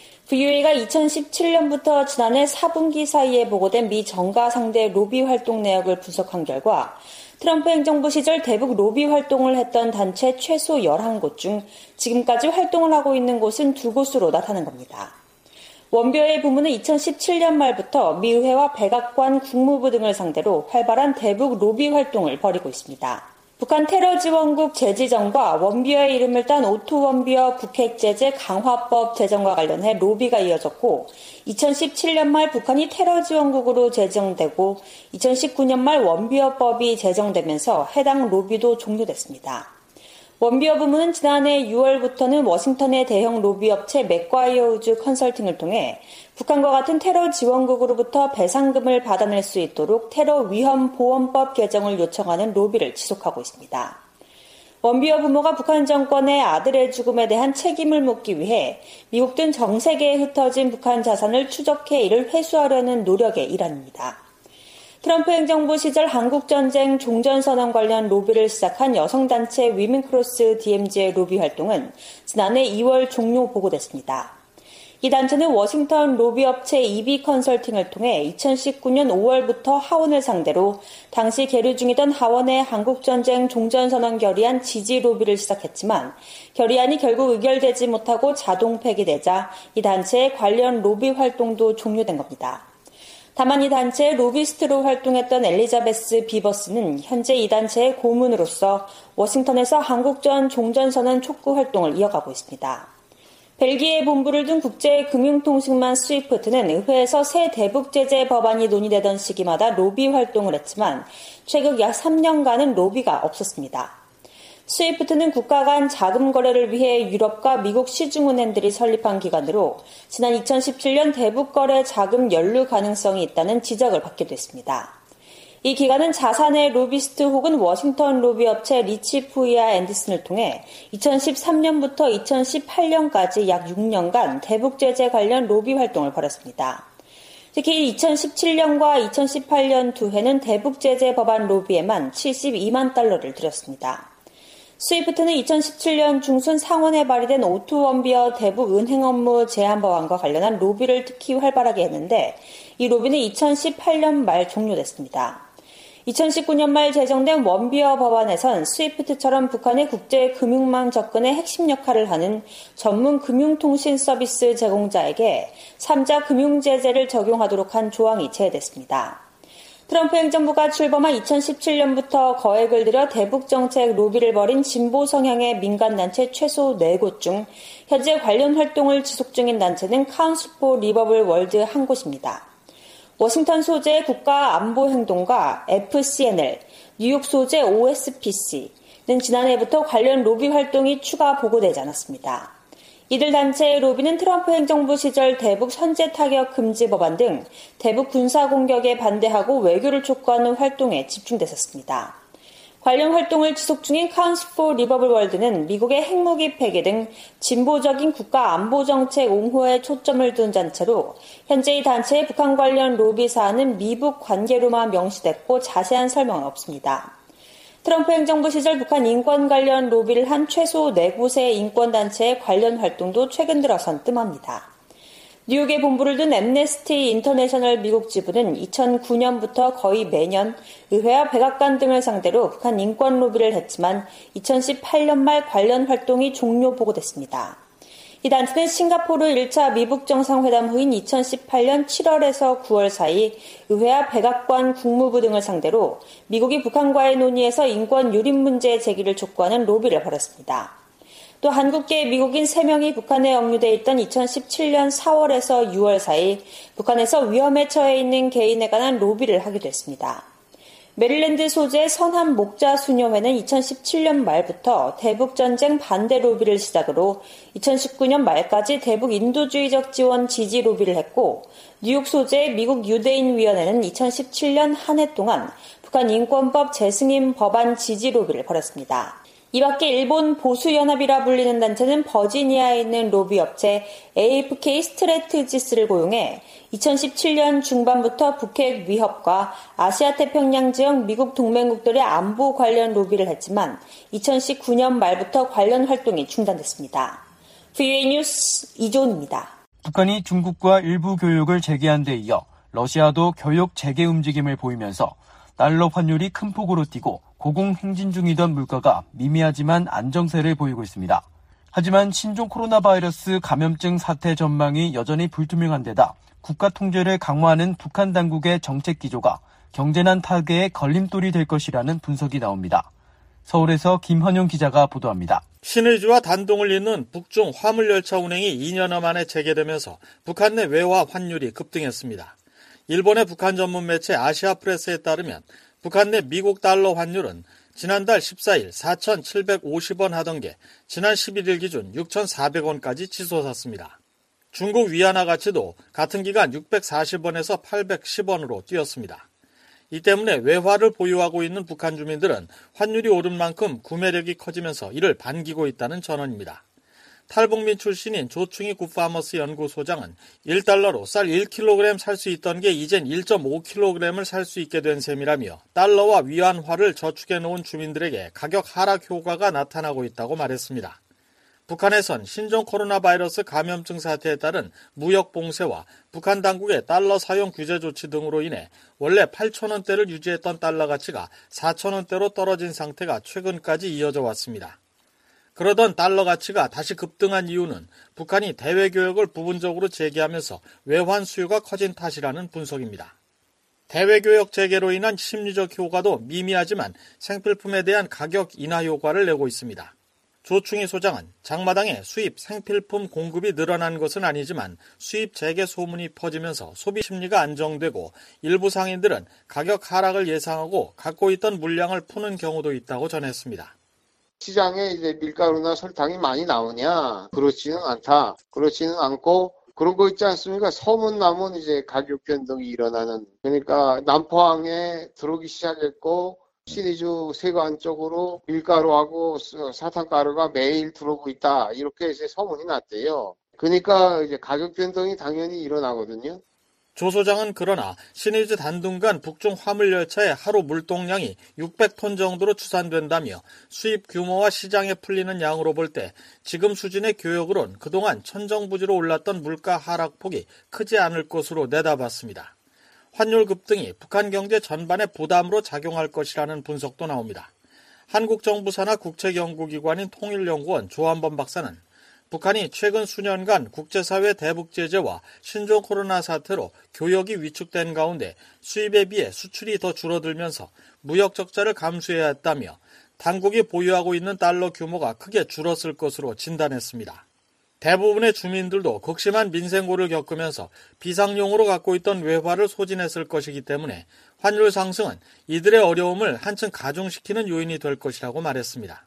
VOA가 2017년부터 지난해 4분기 사이에 보고된 미 정가 상대 로비 활동 내역을 분석한 결과 트럼프 행정부 시절 대북 로비 활동을 했던 단체 최소 11곳 중 지금까지 활동을 하고 있는 곳은 2곳으로 나타난 겁니다. 원비어의 부모는 2017년 말부터 미 의회와 백악관, 국무부 등을 상대로 활발한 대북 로비 활동을 벌이고 있습니다. 북한 테러 지원국 재지정과 원비어의 이름을 딴 오토 원비어 북핵 제재 강화법 제정과 관련해 로비가 이어졌고 2017년 말 북한이 테러 지원국으로 제정되고 2019년 말 원비어법이 제정되면서 해당 로비도 종료됐습니다. 원비어 부문은 지난해 6월부터는 워싱턴의 대형 로비 업체 맥과이어 우즈 컨설팅을 통해 북한과 같은 테러 지원국으로부터 배상금을 받아낼 수 있도록 테러 위험 보험법 개정을 요청하는 로비를 지속하고 있습니다. 원비어 부모가 북한 정권의 아들의 죽음에 대한 책임을 묻기 위해 미국 등 전 세계에 흩어진 북한 자산을 추적해 이를 회수하려는 노력의 일환입니다. 트럼프 행정부 시절 한국전쟁 종전선언 관련 로비를 시작한 여성단체 위men크로스 DMZ의 로비 활동은 지난해 2월 종료 보고됐습니다. 이 단체는 워싱턴 로비업체 EB 컨설팅을 통해 2019년 5월부터 하원을 상대로 당시 계류 중이던 하원의 한국전쟁 종전선언 결의안 지지 로비를 시작했지만 결의안이 결국 의결되지 못하고 자동 폐기되자 이 단체의 관련 로비 활동도 종료된 겁니다. 다만 이 단체의 로비스트로 활동했던 엘리자베스 비버스는 현재 이 단체의 고문으로서 워싱턴에서 한국전 종전선언 촉구 활동을 이어가고 있습니다. 벨기에 본부를 둔 국제금융통신망 스위프트는 의회에서 새 대북제재 법안이 논의되던 시기마다 로비 활동을 했지만 최근 약 3년간은 로비가 없었습니다. 스위프트는 국가 간 자금 거래를 위해 유럽과 미국 시중은행들이 설립한 기관으로 지난 2017년 대북 거래 자금 연루 가능성이 있다는 지적을 받기도 했습니다. 이 기관은 자사내 로비스트 혹은 워싱턴 로비업체 리치푸이아 앤디슨을 통해 2013년부터 2018년까지 약 6년간 대북 제재 관련 로비 활동을 벌였습니다. 특히 2017년과 2018년 두 해는 대북 제재 법안 로비에만 72만 달러를 들였습니다. 스위프트는 2017년 중순 상원에 발의된 오토 원비어 대북 은행 업무 제한 법안과 관련한 로비를 특히 활발하게 했는데 이 로비는 2018년 말 종료됐습니다. 2019년 말 제정된 원비어 법안에선 스위프트처럼 북한의 국제 금융망 접근에 핵심 역할을 하는 전문 금융통신 서비스 제공자에게 3자 금융 제재를 적용하도록 한 조항이 제외됐습니다. 트럼프 행정부가 출범한 2017년부터 거액을 들여 대북 정책 로비를 벌인 진보 성향의 민간단체 최소 4곳 중 현재 관련 활동을 지속 중인 단체는 카운슬 포 리버블 월드 한 곳입니다. 워싱턴 소재 국가안보행동과 FCNL, 뉴욕 소재 OSPC는 지난해부터 관련 로비 활동이 추가 보고되지 않았습니다. 이들 단체의 로비는 트럼프 행정부 시절 대북 선제 타격 금지 법안 등 대북 군사 공격에 반대하고 외교를 촉구하는 활동에 집중됐었습니다. 관련 활동을 지속 중인 카운슬 포 리버블 월드는 미국의 핵무기 폐기 등 진보적인 국가 안보 정책 옹호에 초점을 둔 단체로 현재 이 단체의 북한 관련 로비 사안은 미북 관계로만 명시됐고 자세한 설명은 없습니다. 트럼프 행정부 시절 북한 인권 관련 로비를 한 최소 4곳의 인권단체의 관련 활동도 최근 들어선 뜸합니다. 뉴욕에 본부를 둔 앰네스티 인터내셔널 미국 지부는 2009년부터 거의 매년 의회와 백악관 등을 상대로 북한 인권 로비를 했지만 2018년 말 관련 활동이 종료 보고됐습니다. 이 단체는 싱가포르 1차 미북 정상회담 후인 2018년 7월에서 9월 사이 의회와 백악관 국무부 등을 상대로 미국이 북한과의 논의에서 인권 유린 문제 제기를 촉구하는 로비를 벌였습니다. 또 한국계 미국인 3명이 북한에 억류돼 있던 2017년 4월에서 6월 사이 북한에서 위험에 처해 있는 개인에 관한 로비를 하기도 했습니다. 메릴랜드 소재 선한 목자 수녀회는 2017년 말부터 대북전쟁 반대 로비를 시작으로 2019년 말까지 대북 인도주의적 지원 지지 로비를 했고, 뉴욕 소재 미국 유대인위원회는 2017년 한 해 동안 북한 인권법 재승인 법안 지지 로비를 벌였습니다. 이 밖에 일본 보수연합이라 불리는 단체는 버지니아에 있는 로비업체 AFK 스트래티지스를 고용해 2017년 중반부터 북핵 위협과 아시아태평양 지역 미국 동맹국들의 안보 관련 로비를 했지만 2019년 말부터 관련 활동이 중단됐습니다. VOA 뉴스 이조은입니다. 북한이 중국과 일부 교역을 재개한 데 이어 러시아도 교역 재개 움직임을 보이면서 달러 환율이 큰 폭으로 뛰고 고공행진 중이던 물가가 미미하지만 안정세를 보이고 있습니다. 하지만 신종 코로나 바이러스 감염증 사태 전망이 여전히 불투명한 데다 국가 통제를 강화하는 북한 당국의 정책 기조가 경제난 타개의 걸림돌이 될 것이라는 분석이 나옵니다. 서울에서 김헌용 기자가 보도합니다. 신의주와 단동을 잇는 북중 화물열차 운행이 2년여 만에 재개되면서 북한 내 외화 환율이 급등했습니다. 일본의 북한 전문 매체 아시아프레스에 따르면 북한 내 미국 달러 환율은 지난달 14일 4,750원 하던 게 지난 11일 기준 6,400원까지 치솟았습니다. 중국 위안화 가치도 같은 기간 640원에서 810원으로 뛰었습니다. 이 때문에 외화를 보유하고 있는 북한 주민들은 환율이 오른 만큼 구매력이 커지면서 이를 반기고 있다는 전언입니다. 탈북민 출신인 조충희 굿파머스 연구소장은 1달러로 쌀 1kg 살 수 있던 게 이젠 1.5kg을 살 수 있게 된 셈이라며 달러와 위안화를 저축해 놓은 주민들에게 가격 하락 효과가 나타나고 있다고 말했습니다. 북한에선 신종 코로나 바이러스 감염증 사태에 따른 무역 봉쇄와 북한 당국의 달러 사용 규제 조치 등으로 인해 원래 8,000원대를 유지했던 달러 가치가 4,000원대로 떨어진 상태가 최근까지 이어져 왔습니다. 그러던 달러 가치가 다시 급등한 이유는 북한이 대외 교역을 부분적으로 재개하면서 외환 수요가 커진 탓이라는 분석입니다. 대외 교역 재개로 인한 심리적 효과도 미미하지만 생필품에 대한 가격 인하 효과를 내고 있습니다. 조충희 소장은 장마당에 수입 생필품 공급이 늘어난 것은 아니지만 수입 재개 소문이 퍼지면서 소비 심리가 안정되고 일부 상인들은 가격 하락을 예상하고 갖고 있던 물량을 푸는 경우도 있다고 전했습니다. 시장에 이제 밀가루나 설탕이 많이 나오냐? 그렇지는 않다. 그렇지는 않고 그런 거 있지 않습니까? 소문나면 이제 가격 변동이 일어나는. 그러니까 남포항에 들어오기 시작했고 신의주 세관 쪽으로 밀가루하고 사탕가루가 매일 들어오고 있다. 이렇게 이제 소문이 났대요. 그러니까 이제 가격 변동이 당연히 일어나거든요. 조 소장은 그러나 신의주 단둥간 북중 화물열차의 하루 물동량이 600톤 정도로 추산된다며 수입 규모와 시장에 풀리는 양으로 볼 때 지금 수준의 교역으론 그동안 천정부지로 올랐던 물가 하락폭이 크지 않을 것으로 내다봤습니다. 환율 급등이 북한 경제 전반에 부담으로 작용할 것이라는 분석도 나옵니다. 한국 정부 산하 국책연구기관인 통일연구원 조한범 박사는 북한이 최근 수년간 국제사회 대북 제재와 신종 코로나 사태로 교역이 위축된 가운데 수입에 비해 수출이 더 줄어들면서 무역 적자를 감수해야 했다며 당국이 보유하고 있는 달러 규모가 크게 줄었을 것으로 진단했습니다. 대부분의 주민들도 극심한 민생고를 겪으면서 비상용으로 갖고 있던 외화를 소진했을 것이기 때문에 환율 상승은 이들의 어려움을 한층 가중시키는 요인이 될 것이라고 말했습니다.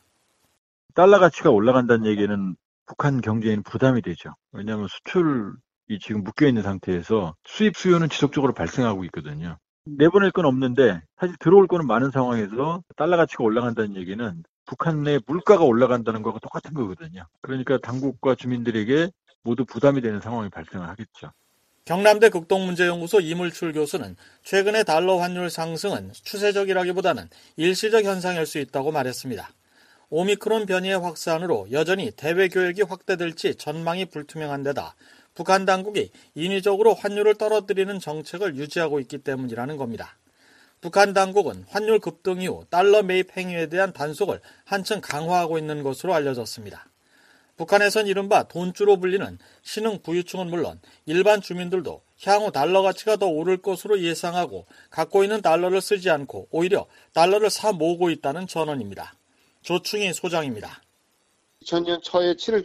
달러 가치가 올라간다는 얘기는 북한 경제에는 부담이 되죠. 왜냐하면 수출이 지금 묶여있는 상태에서 수입 수요는 지속적으로 발생하고 있거든요. 내보낼 건 없는데 사실 들어올 거는 많은 상황에서 달러 가치가 올라간다는 얘기는 북한 내 물가가 올라간다는 거가 똑같은 거거든요. 그러니까 당국과 주민들에게 모두 부담이 되는 상황이 발생을 하겠죠. 경남대 극동문제연구소 이물출 교수는 최근의 달러 환율 상승은 추세적이라기보다는 일시적 현상일 수 있다고 말했습니다. 오미크론 변이의 확산으로 여전히 대외 교역이 확대될지 전망이 불투명한 데다 북한 당국이 인위적으로 환율을 떨어뜨리는 정책을 유지하고 있기 때문이라는 겁니다. 북한 당국은 환율 급등 이후 달러 매입 행위에 대한 단속을 한층 강화하고 있는 것으로 알려졌습니다. 북한에선 이른바 돈주로 불리는 신흥 부유층은 물론 일반 주민들도 향후 달러 가치가 더 오를 것으로 예상하고 갖고 있는 달러를 쓰지 않고 오히려 달러를 사 모으고 있다는 전언입니다. 조충희 소장입니다. 2000년 초에 7월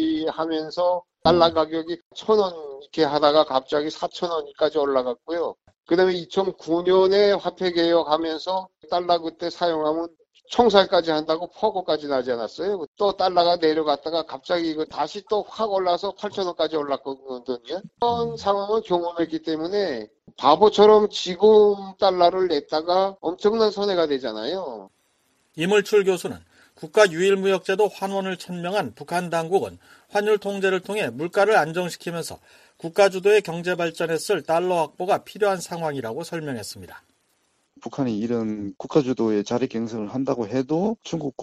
조치하면서 달러 가격이 1,000원 이렇게 하다가 갑자기 4,000원까지 올라갔고요. 그 다음에 2009년에 화폐 개혁하면서 달러 그때 사용하면 총살까지 한다고 포고까지 나지 않았어요. 또 달러가 내려갔다가 갑자기 이거 다시 또 확 올라서 8,000원까지 올랐거든요. 그런 상황을 경험했기 때문에 바보처럼 지금 달러를 냈다가 엄청난 손해가 되잖아요. 이물출 교수는 국가 유일무역제도 환원을 천명한 북한 당국은 환율 통제를 통해 물가를 안정시키면서 국가 주도의 경제 발전에 쓸 달러 확보가 필요한 상황이라고 설명했습니다. 북한이 이런 국가 주도의 자리 경쟁을 한다고 해도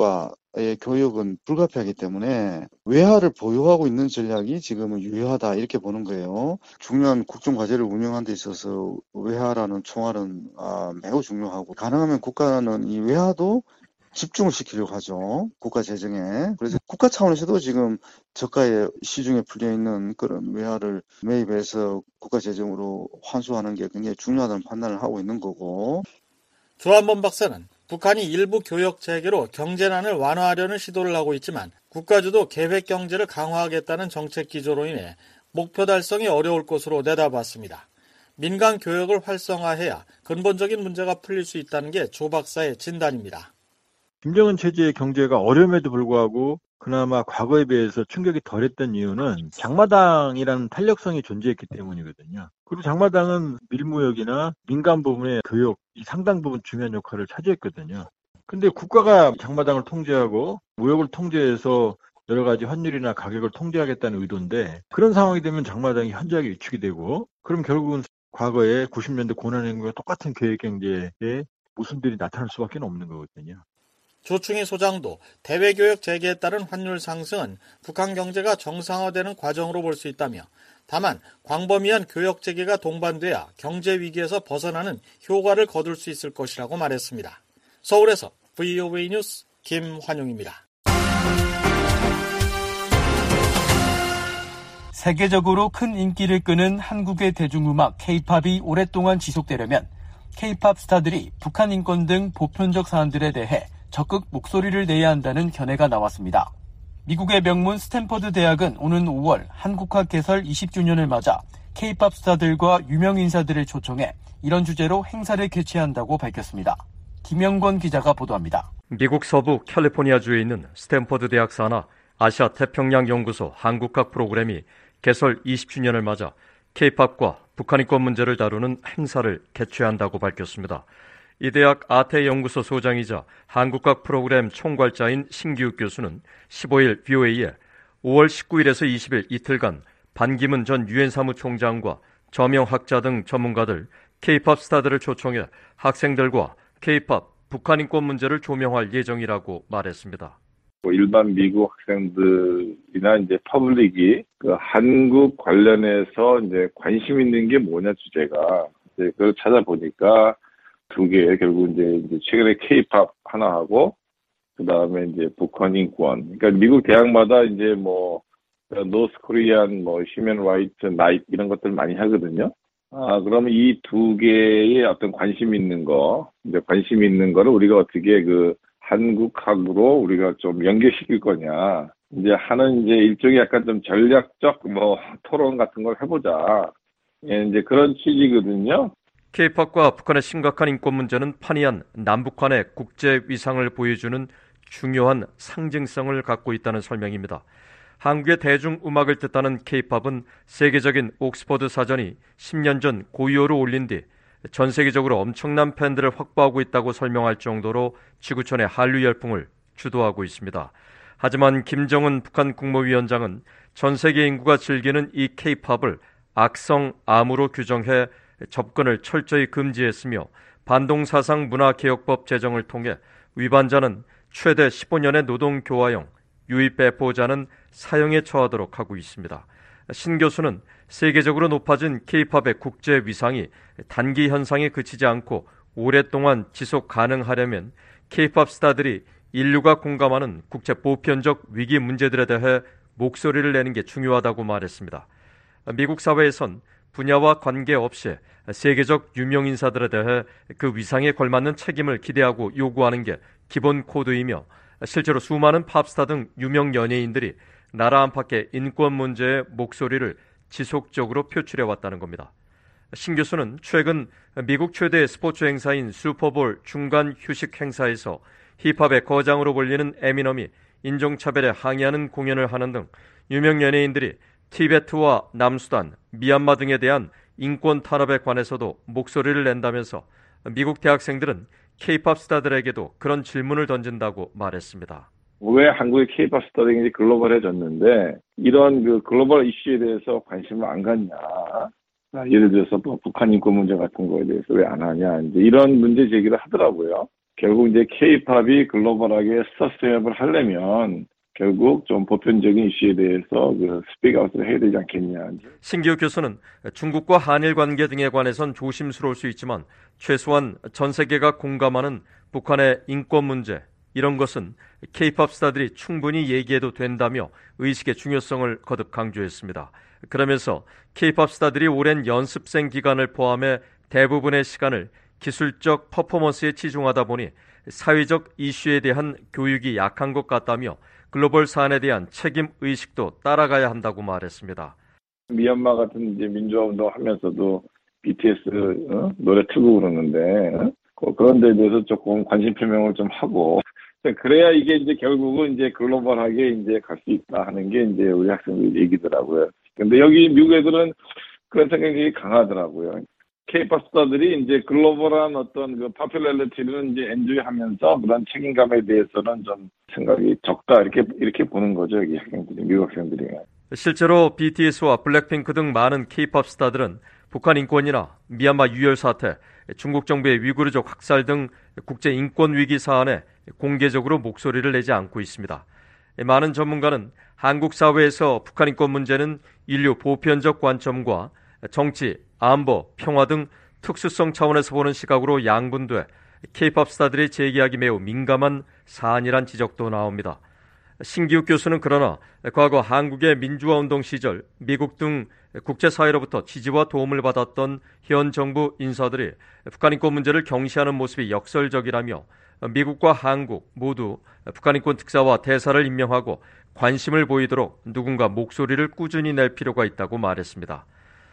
중국과의 교역은 불가피하기 때문에 외화를 보유하고 있는 전략이 지금은 유효하다 이렇게 보는 거예요. 중요한 국정 과제를 운영하는 데 있어서 외화라는 총알은 매우 중요하고 가능하면 국가는 이 외화도 집중을 시키려고 하죠. 국가 재정에. 그래서 국가 차원에서도 지금 저가에 시중에 풀려있는 그런 외화를 매입해서 국가 재정으로 환수하는 게 굉장히 중요하다는 판단을 하고 있는 거고. 조한범 박사는 북한이 일부 교역 체계로 경제난을 완화하려는 시도를 하고 있지만 국가주도 계획 경제를 강화하겠다는 정책 기조로 인해 목표 달성이 어려울 것으로 내다봤습니다. 민간 교역을 활성화해야 근본적인 문제가 풀릴 수 있다는 게 조 박사의 진단입니다. 김정은 체제의 경제가 어려움에도 불구하고 그나마 과거에 비해서 충격이 덜했던 이유는 장마당이라는 탄력성이 존재했기 때문이거든요. 그리고 장마당은 밀무역이나 민간 부분의 교역, 이 상당 부분 중요한 역할을 차지했거든요. 근데 국가가 장마당을 통제하고 무역을 통제해서 여러 가지 환율이나 가격을 통제하겠다는 의도인데 그런 상황이 되면 장마당이 현저하게 위축이 되고 그럼 결국은 과거에 90년대 고난행군과 똑같은 계획경제의 모순들이 나타날 수밖에 없는 거거든요. 조충희 소장도 대외교역 재개에 따른 환율 상승은 북한 경제가 정상화되는 과정으로 볼 수 있다며 다만 광범위한 교역 재개가 동반돼야 경제 위기에서 벗어나는 효과를 거둘 수 있을 것이라고 말했습니다. 서울에서 VOA 뉴스 김환용입니다. 세계적으로 큰 인기를 끄는 한국의 대중음악 K-팝이 오랫동안 지속되려면 K-팝 스타들이 북한 인권 등 보편적 사안들에 대해 적극 목소리를 내야 한다는 견해가 나왔습니다. 미국의 명문 스탠퍼드 대학은 오는 5월 한국화 개설 20주년을 맞아 K-팝 스타들과 유명 인사들을 초청해 이런 주제로 행사를 개최한다고 밝혔습니다. 김영권 기자가 보도합니다. 미국 서부 캘리포니아주에 있는 스탠퍼드 대학 산하 아시아 태평양 연구소 한국학 프로그램이 개설 20주년을 맞아 K-팝과 북한 인권 문제를 다루는 행사를 개최한다고 밝혔습니다. 이 대학 아태연구소 소장이자 한국학 프로그램 총괄자인 신기욱 교수는 15일 VOA에 5월 19일에서 20일 이틀간 반기문 전 유엔 사무총장과 저명 학자 등 전문가들, K-팝 스타들을 초청해 학생들과 K-팝, 북한 인권 문제를 조명할 예정이라고 말했습니다. 일반 미국 학생들이나 이제 퍼블릭이 그 한국 관련해서 이제 관심 있는 게 뭐냐 주제가 이제 그걸 찾아보니까 두 개, 결국 이제 최근에 K-팝 하나 하고, 그 다음에 이제 북한 인권. 그러니까 미국 대학마다 이제 노스 코리안, 휴먼 라이트 나이트 이런 것들 많이 하거든요. 그러면 이 두 개의 어떤 관심 있는 거를 우리가 어떻게 한국학으로 우리가 좀 연계시킬 거냐. 하는 일종의 약간 좀 전략적 토론 같은 걸 해보자. 이제 그런 취지거든요. K-팝과 북한의 심각한 인권 문제는 판이한 남북한의 국제 위상을 보여주는 중요한 상징성을 갖고 있다는 설명입니다. 한국의 대중음악을 뜻하는 K-팝은 세계적인 옥스퍼드 사전이 10년 전 고유어로 올린 뒤 전 세계적으로 엄청난 팬들을 확보하고 있다고 설명할 정도로 지구촌의 한류 열풍을 주도하고 있습니다. 하지만 김정은 북한 국무위원장은 전 세계 인구가 즐기는 이 K-팝을 악성 암으로 규정해 접근을 철저히 금지했으며 반동사상 문화개혁법 제정을 통해 위반자는 최대 15년의 노동교화형, 유입배포자는 사형에 처하도록 하고 있습니다. 신 교수는 세계적으로 높아진 K-팝의 국제 위상이 단기 현상에 그치지 않고 오랫동안 지속 가능하려면 K-팝 스타들이 인류가 공감하는 국제 보편적 위기 문제들에 대해 목소리를 내는 게 중요하다고 말했습니다. 미국 사회에선 분야와 관계없이 세계적 유명 인사들에 대해 그 위상에 걸맞는 책임을 기대하고 요구하는 게 기본 코드이며 실제로 수많은 팝스타 등 유명 연예인들이 나라 안팎의 인권 문제의 목소리를 지속적으로 표출해왔다는 겁니다. 신 교수는 최근 미국 최대 스포츠 행사인 슈퍼볼 중간 휴식 행사에서 힙합의 거장으로 불리는 에미넘이 인종차별에 항의하는 공연을 하는 등 유명 연예인들이 티베트와 남수단, 미얀마 등에 대한 인권 탄압에 관해서도 목소리를 낸다면서 미국 대학생들은 K-팝 스타들에게도 그런 질문을 던진다고 말했습니다. 왜 한국의 K-팝 스타들이 글로벌해졌는데 이런 그 글로벌 이슈에 대해서 관심을 안 갖냐? 예를 들어서 뭐 북한 인권 문제 같은 거에 대해서 왜 안 하냐? 이제 이런 문제 제기를 하더라고요. 결국 이제 K-팝이 글로벌하게 서스테이너블 하려면 결국 좀 보편적인 이슈에 대해서 그 스피크아웃을 해야 되지 않겠냐. 신기욱 교수는 중국과 한일 관계 등에 관해선 조심스러울 수 있지만 최소한 전 세계가 공감하는 북한의 인권 문제, 이런 것은 K-팝 스타들이 충분히 얘기해도 된다며 의식의 중요성을 거듭 강조했습니다. 그러면서 K-팝 스타들이 오랜 연습생 기간을 포함해 대부분의 시간을 기술적 퍼포먼스에 치중하다 보니 사회적 이슈에 대한 교육이 약한 것 같다며 글로벌 사안에 대한 책임 의식도 따라가야 한다고 말했습니다. 미얀마 같은 이제 민주화 운동 하면서도 BTS 노래 틀고 그러는데 그런 데에 대해서 조금 관심 표명을 좀 하고 그래야 이게 이제 결국은 이제 글로벌하게 이제 갈 수 있다 하는 게 이제 우리 학생들 얘기더라고요. 근데 여기 미국 애들은 그런 생각이 강하더라고요. K-팝 스타들이 이제 글로벌한 어떤 그 파퓰러리티를 이제 엔조이하면서 그런 책임감에 대해서는 좀 생각이 적다 이렇게 보는 거죠, 여기 학생들이, 미국 학생들이. 실제로 BTS와 블랙핑크 등 많은 K-팝 스타들은 북한 인권이나 미얀마 유혈 사태, 중국 정부의 위구르족 학살 등 국제 인권 위기 사안에 공개적으로 목소리를 내지 않고 있습니다. 많은 전문가는 한국 사회에서 북한 인권 문제는 인류 보편적 관점과 정치, 안보, 평화 등 특수성 차원에서 보는 시각으로 양분돼 K-팝 스타들이 제기하기 매우 민감한 사안이란 지적도 나옵니다. 신기욱 교수는 그러나 과거 한국의 민주화운동 시절 미국 등 국제사회로부터 지지와 도움을 받았던 현 정부 인사들이 북한 인권 문제를 경시하는 모습이 역설적이라며 미국과 한국 모두 북한 인권 특사와 대사를 임명하고 관심을 보이도록 누군가 목소리를 꾸준히 낼 필요가 있다고 말했습니다.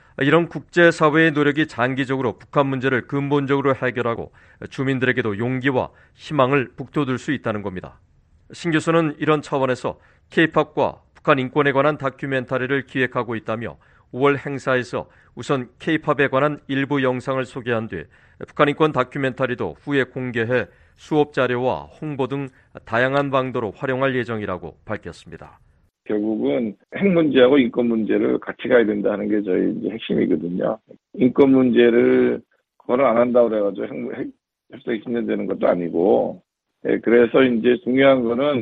이런 국제사회의 노력이 장기적으로 북한 문제를 근본적으로 해결하고 주민들에게도 용기와 희망을 북돋을 수 있다는 겁니다. 신 교수는 이런 차원에서 K-팝과 북한 인권에 관한 다큐멘터리를 기획하고 있다며 5월 행사에서 우선 K-팝에 관한 일부 영상을 소개한 뒤 북한 인권 다큐멘터리도 후에 공개해 수업 자료와 홍보 등 다양한 방도로 활용할 예정이라고 밝혔습니다. 결국은 핵 문제하고 인권 문제를 같이 가야 된다는 게 저희 이제 핵심이거든요. 인권 문제를 그걸 안 한다고 그래가지고 핵 협상이 진전되는 것도 아니고, 그래서 이제 중요한 거는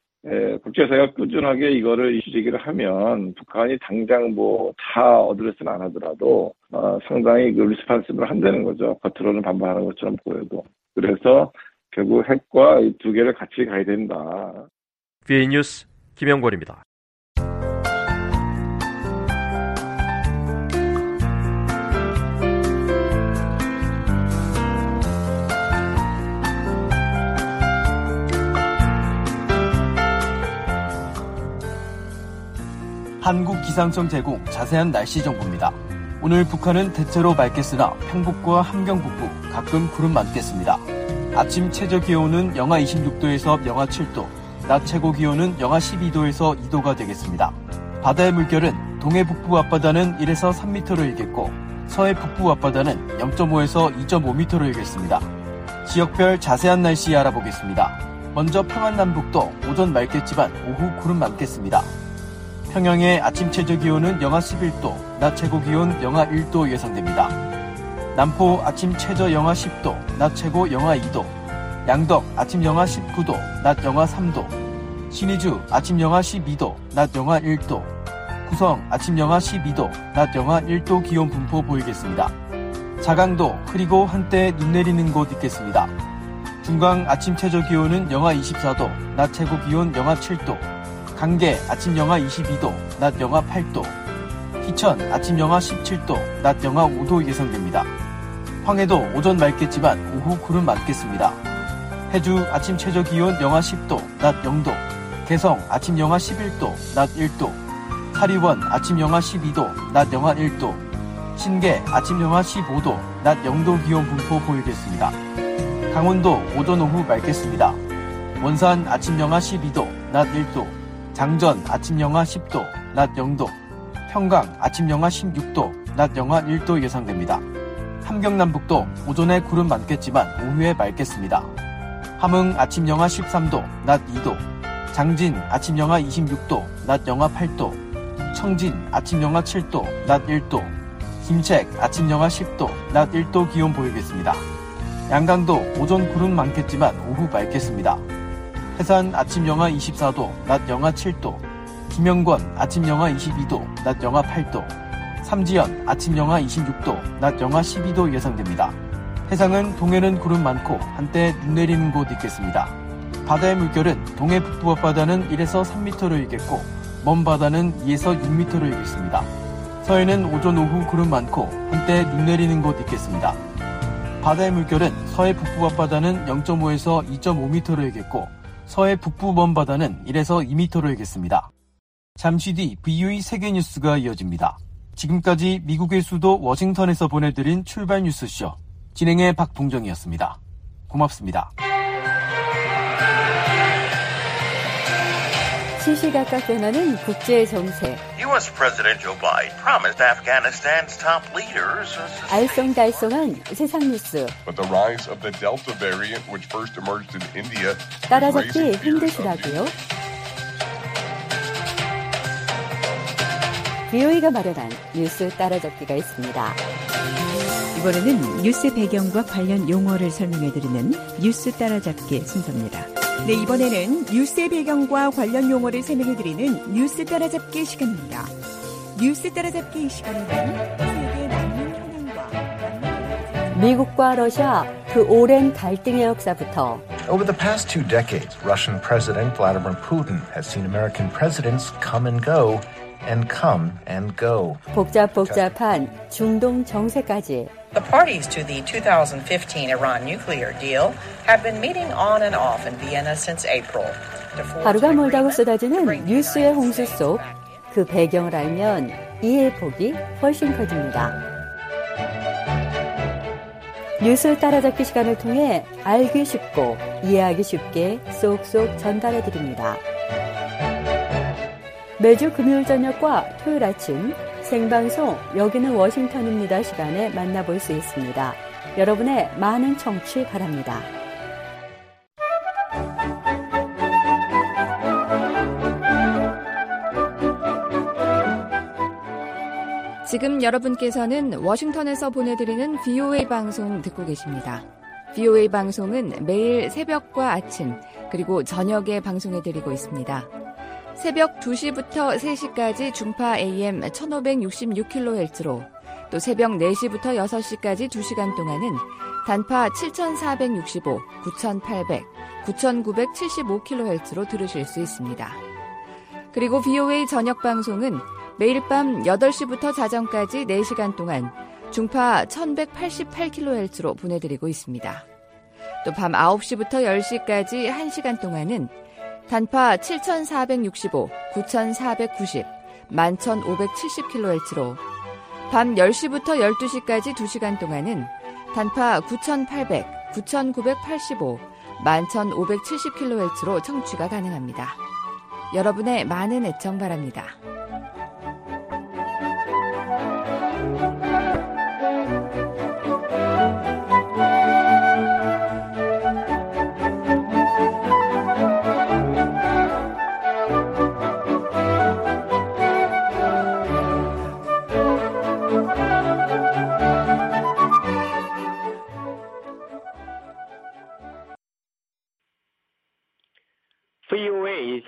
국제사회가 꾸준하게 이거를 이슈 제기를 하면 북한이 당장 뭐 다 어드레스는 안 하더라도 상당히 그 리스판스를 한다는 거죠. 겉으로는 반발하는 것처럼 보여도. 그래서 결국 핵과 이 두 개를 같이 가야 된다. VA 뉴스 김영권입니다. 한국기상청 제공 자세한 날씨 정보입니다. 오늘 북한은 대체로 맑겠으나 평북과 함경 북부 가끔 구름 많겠습니다. 아침 최저 기온은 영하 26도에서 영하 7도, 낮 최고 기온은 영하 12도에서 2도가 되겠습니다. 바다의 물결은 동해 북부 앞바다는 1에서 3m로 일겠고 서해 북부 앞바다는 0.5에서 2.5m로 일겠습니다. 지역별 자세한 날씨 알아보겠습니다. 먼저 평안남북도 오전 맑겠지만 오후 구름 많겠습니다. 평양의 아침 최저 기온은 영하 11도, 낮 최고 기온 영하 1도 예상됩니다. 남포 아침 최저 영하 10도, 낮 최고 영하 2도, 양덕 아침 영하 19도, 낮 영하 3도, 신의주 아침 영하 12도, 낮 영하 1도, 구성 아침 영하 12도, 낮 영하 1도 기온 분포 보이겠습니다. 자강도 그리고 한때 눈 내리는 곳 있겠습니다. 중강 아침 최저 기온은 영하 24도, 낮 최고 기온 영하 7도, 강계 아침 영하 22도, 낮 영하 8도, 희천 아침 영하 17도, 낮 영하 5도 예상됩니다. 황해도 오전 맑겠지만 오후 구름 많겠습니다. 해주 아침 최저 기온 영하 10도, 낮 0도, 개성 아침 영하 11도, 낮 1도, 사리원 아침 영하 12도, 낮 영하 1도, 신계 아침 영하 15도, 낮 0도 기온 분포 보이겠습니다. 강원도 오전 오후 맑겠습니다. 원산 아침 영하 12도, 낮 1도, 장전 아침 영하 10도, 낮 0도, 평강 아침 영하 16도, 낮 영하 1도 예상됩니다. 함경남북도 오전에 구름 많겠지만 오후에 맑겠습니다. 함흥 아침 영하 13도, 낮 2도, 장진 아침 영하 26도, 낮 영하 8도, 청진 아침 영하 7도, 낮 1도, 김책 아침 영하 10도, 낮 1도 기온 보이겠습니다. 양강도 오전 구름 많겠지만 오후 맑겠습니다. 해산 아침 영하 24도, 낮 영하 7도, 김영권 아침 영하 22도, 낮 영하 8도, 삼지연 아침 영하 26도, 낮 영하 12도 예상됩니다. 해상은 동해는 구름 많고 한때 눈 내리는 곳 있겠습니다. 바다의 물결은 동해 북부 앞바다는 1에서 3m로 일겠고 먼 바다는 2에서 6m로 일겠습니다. 서해는 오전 오후 구름 많고 한때 눈 내리는 곳 있겠습니다. 바다의 물결은 서해 북부 앞바다는 0.5에서 2.5m로 일겠고 서해 북부 먼 바다는 1에서 2m로 일겠습니다. 잠시 뒤 VOA 세계뉴스가 이어집니다. 지금까지 미국의 수도 워싱턴에서 보내드린 출발 뉴스쇼 진행의 박동정이었습니다. 고맙습니다. 시시각각 변하는 국제 정세. U.S. President Joe Biden promised Afghanistan's top leaders. 알쏭달쏭한 세상 뉴스. But the rise of the Delta variant, which first emerged in India, 따라잡기 힘드시다고요? VOA가 마련한 뉴스 따라잡기가 있습니다. 이번에는 뉴스 배경과 관련 용어를 설명해드리는 뉴스 따라잡기 순서입니다. 네, 이번에는 뉴스의 배경과 관련 용어를 설명해드리는 뉴스 따라잡기 시간입니다. 뉴스 따라잡기 시간에는 세계 난민 현황과 미국과 러시아 그 오랜 갈등의 역사부터 Over the past 2 decades, Russian President Vladimir Putin has seen American presidents come and go and come and go. 복잡한 중동 정세까지 The parties to the 2015 Iran nuclear deal have been meeting on and off in Vienna since April. 하루가 멀다고 쏟아지는 뉴스의 홍수 속 그 배경을 알면 이해의 폭이 훨씬 커집니다. 뉴스 따라잡기 시간을 통해 알기 쉽고 이해하기 쉽게 쏙쏙 전달해드립니다. 매주 금요일 저녁과 토요일 아침 생방송 여기는 워싱턴입니다 시간에 만나볼 수 있습니다. 여러분의 많은 청취 바랍니다. 지금 여러분께서는 워싱턴에서 보내드리는 VOA 방송 듣고 계십니다. VOA 방송은 매일 새벽과 아침 그리고 저녁에 방송해드리고 있습니다. 새벽 2시부터 3시까지 중파 AM 1566kHz로 또 새벽 4시부터 6시까지 2시간 동안은 단파 7465, 9800, 9975kHz로 들으실 수 있습니다. 그리고 VOA 저녁 방송은 매일 밤 8시부터 자정까지 4시간 동안 중파 1188kHz로 보내드리고 있습니다. 또 밤 9시부터 10시까지 1시간 동안은 단파 7465, 9490, 11570kHz로 밤 10시부터 12시까지 2시간 동안은 단파 9800, 9985, 11570kHz로 청취가 가능합니다. 여러분의 많은 애청 바랍니다.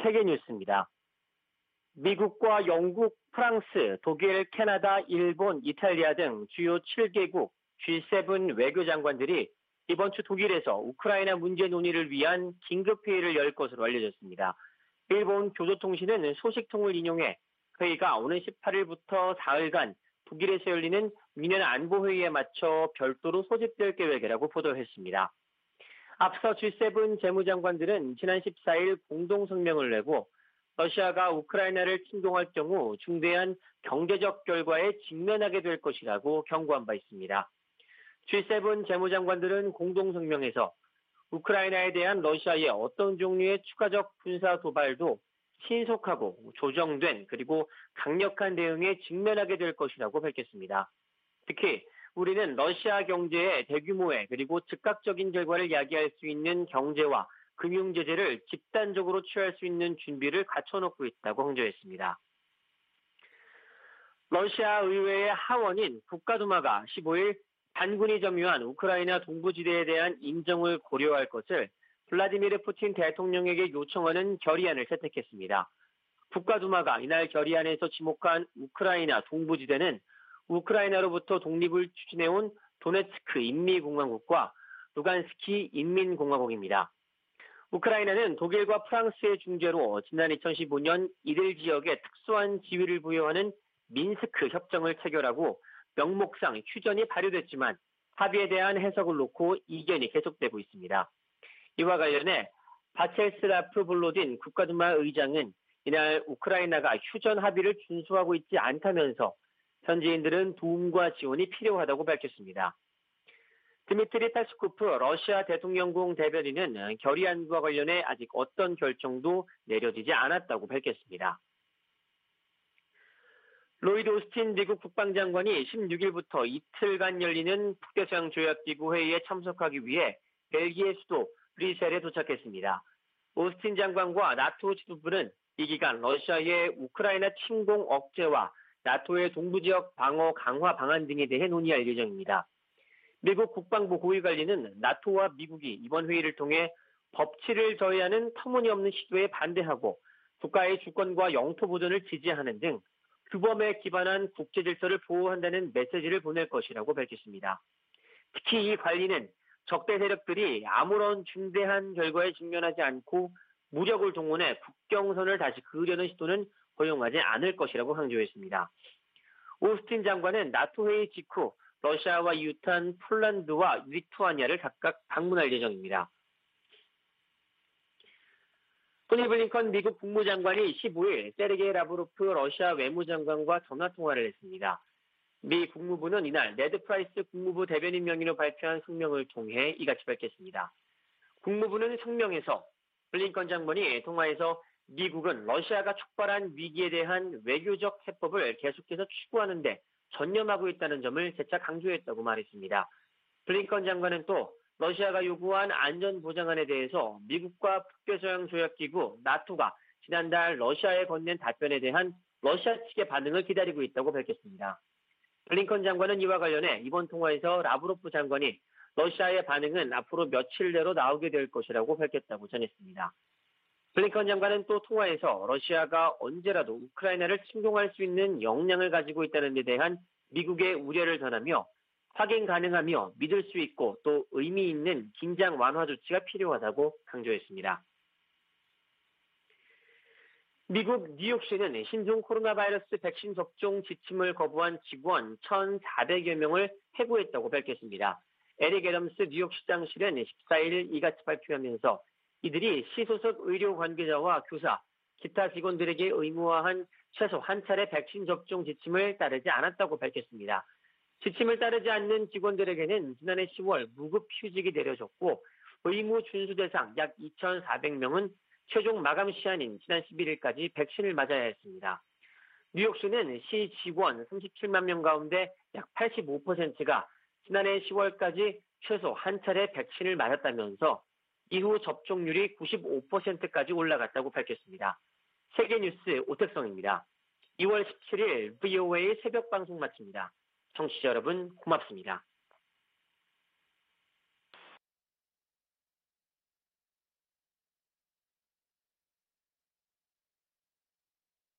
세계 뉴스입니다. 미국과 영국, 프랑스, 독일, 캐나다, 일본, 이탈리아 등 주요 7개국 G7 외교장관들이 이번 주 독일에서 우크라이나 문제 논의를 위한 긴급회의를 열 것으로 알려졌습니다. 일본 교조통신은 소식통을 인용해 회의가 오는 18일부터 사흘간 독일에서 열리는 민연 안보회의에 맞춰 별도로 소집될 계획이라고 보도했습니다. 앞서 G7 재무장관들은 지난 14일 공동성명을 내고 러시아가 우크라이나를 침공할 경우 중대한 경제적 결과에 직면하게 될 것이라고 경고한 바 있습니다. G7 재무장관들은 공동성명에서 우크라이나에 대한 러시아의 어떤 종류의 추가적 군사 도발도 신속하고 조정된 그리고 강력한 대응에 직면하게 될 것이라고 밝혔습니다. 특히 우리는 러시아 경제의 대규모의 그리고 즉각적인 결과를 야기할 수 있는 경제와 금융 제재를 집단적으로 취할 수 있는 준비를 갖춰놓고 있다고 강조했습니다. 러시아 의회의 하원인 국가두마가 15일 반군이 점유한 우크라이나 동부지대에 대한 인정을 고려할 것을 블라디미르 푸틴 대통령에게 요청하는 결의안을 채택했습니다. 국가두마가 이날 결의안에서 지목한 우크라이나 동부지대는 우크라이나로부터 독립을 추진해온 도네츠크 인민공화국과 루간스키 인민공화국입니다. 우크라이나는 독일과 프랑스의 중재로 지난 2015년 이들 지역에 특수한 지위를 부여하는 민스크 협정을 체결하고 명목상 휴전이 발효됐지만 합의에 대한 해석을 놓고 이견이 계속되고 있습니다. 이와 관련해 바체슬라프 볼로딘 국가두마 의장은 이날 우크라이나가 휴전 합의를 준수하고 있지 않다면서 현지인들은 도움과 지원이 필요하다고 밝혔습니다. 드미트리 페스코프 러시아 대통령궁 대변인은 결의안과 관련해 아직 어떤 결정도 내려지지 않았다고 밝혔습니다. 로이드 오스틴 미국 국방장관이 16일부터 이틀간 열리는 북대서양 조약기구 회의에 참석하기 위해 벨기에 수도 브뤼셀에 도착했습니다. 오스틴 장관과 나토 지도부는 이 기간 러시아의 우크라이나 침공 억제와 나토의 동부지역 방어 강화 방안 등에 대해 논의할 예정입니다. 미국 국방부 고위관리는 나토와 미국이 이번 회의를 통해 법치를 저해하는 터무니없는 시도에 반대하고 국가의 주권과 영토 보존을 지지하는 등 규범에 기반한 국제 질서를 보호한다는 메시지를 보낼 것이라고 밝혔습니다. 특히 이 관리는 적대 세력들이 아무런 중대한 결과에 직면하지 않고 무력을 동원해 국경선을 다시 그으려는 시도는 허용하지 않을 것이라고 강조했습니다. 오스틴 장관은 나토 회의 직후 러시아와 유탄, 폴란드와 리투아니아를 각각 방문할 예정입니다. 토니 블링컨 미국 국무장관이 15일 세르게이 라브로프 러시아 외무장관과 전화통화를 했습니다. 미 국무부는 이날 네드 프라이스 국무부 대변인 명의로 발표한 성명을 통해 이같이 밝혔습니다. 국무부는 성명에서 블링컨 장관이 통화에서 미국은 러시아가 촉발한 위기에 대한 외교적 해법을 계속해서 추구하는 데 전념하고 있다는 점을 재차 강조했다고 말했습니다. 블링컨 장관은 또 러시아가 요구한 안전보장안에 대해서 미국과 북대서양조약기구 나토가 지난달 러시아에 건넨 답변에 대한 러시아 측의 반응을 기다리고 있다고 밝혔습니다. 블링컨 장관은 이와 관련해 이번 통화에서 라브로프 장관이 러시아의 반응은 앞으로 며칠 내로 나오게 될 것이라고 밝혔다고 전했습니다. 블링컨 장관은 또 통화에서 러시아가 언제라도 우크라이나를 침공할 수 있는 역량을 가지고 있다는 데 대한 미국의 우려를 전하며 확인 가능하며 믿을 수 있고 또 의미 있는 긴장 완화 조치가 필요하다고 강조했습니다. 미국 뉴욕시는 신종 코로나 바이러스 백신 접종 지침을 거부한 직원 1,400여 명을 해고했다고 밝혔습니다. 에릭 애덤스 뉴욕시장실은 14일 이같이 발표하면서 이들이 시 소속 의료 관계자와 교사, 기타 직원들에게 의무화한 최소 한 차례 백신 접종 지침을 따르지 않았다고 밝혔습니다. 지침을 따르지 않는 직원들에게는 지난해 10월 무급 휴직이 내려졌고 의무 준수 대상 약 2,400명은 최종 마감 시한인 지난 11일까지 백신을 맞아야 했습니다. 뉴욕시는 시 직원 37만 명 가운데 약 85%가 지난해 10월까지 최소 한 차례 백신을 맞았다면서 이후 접종률이 95%까지 올라갔다고 밝혔습니다. 세계뉴스 오택성입니다. 2월 17일 VOA 새벽 방송 마칩니다. 청취자 여러분 고맙습니다.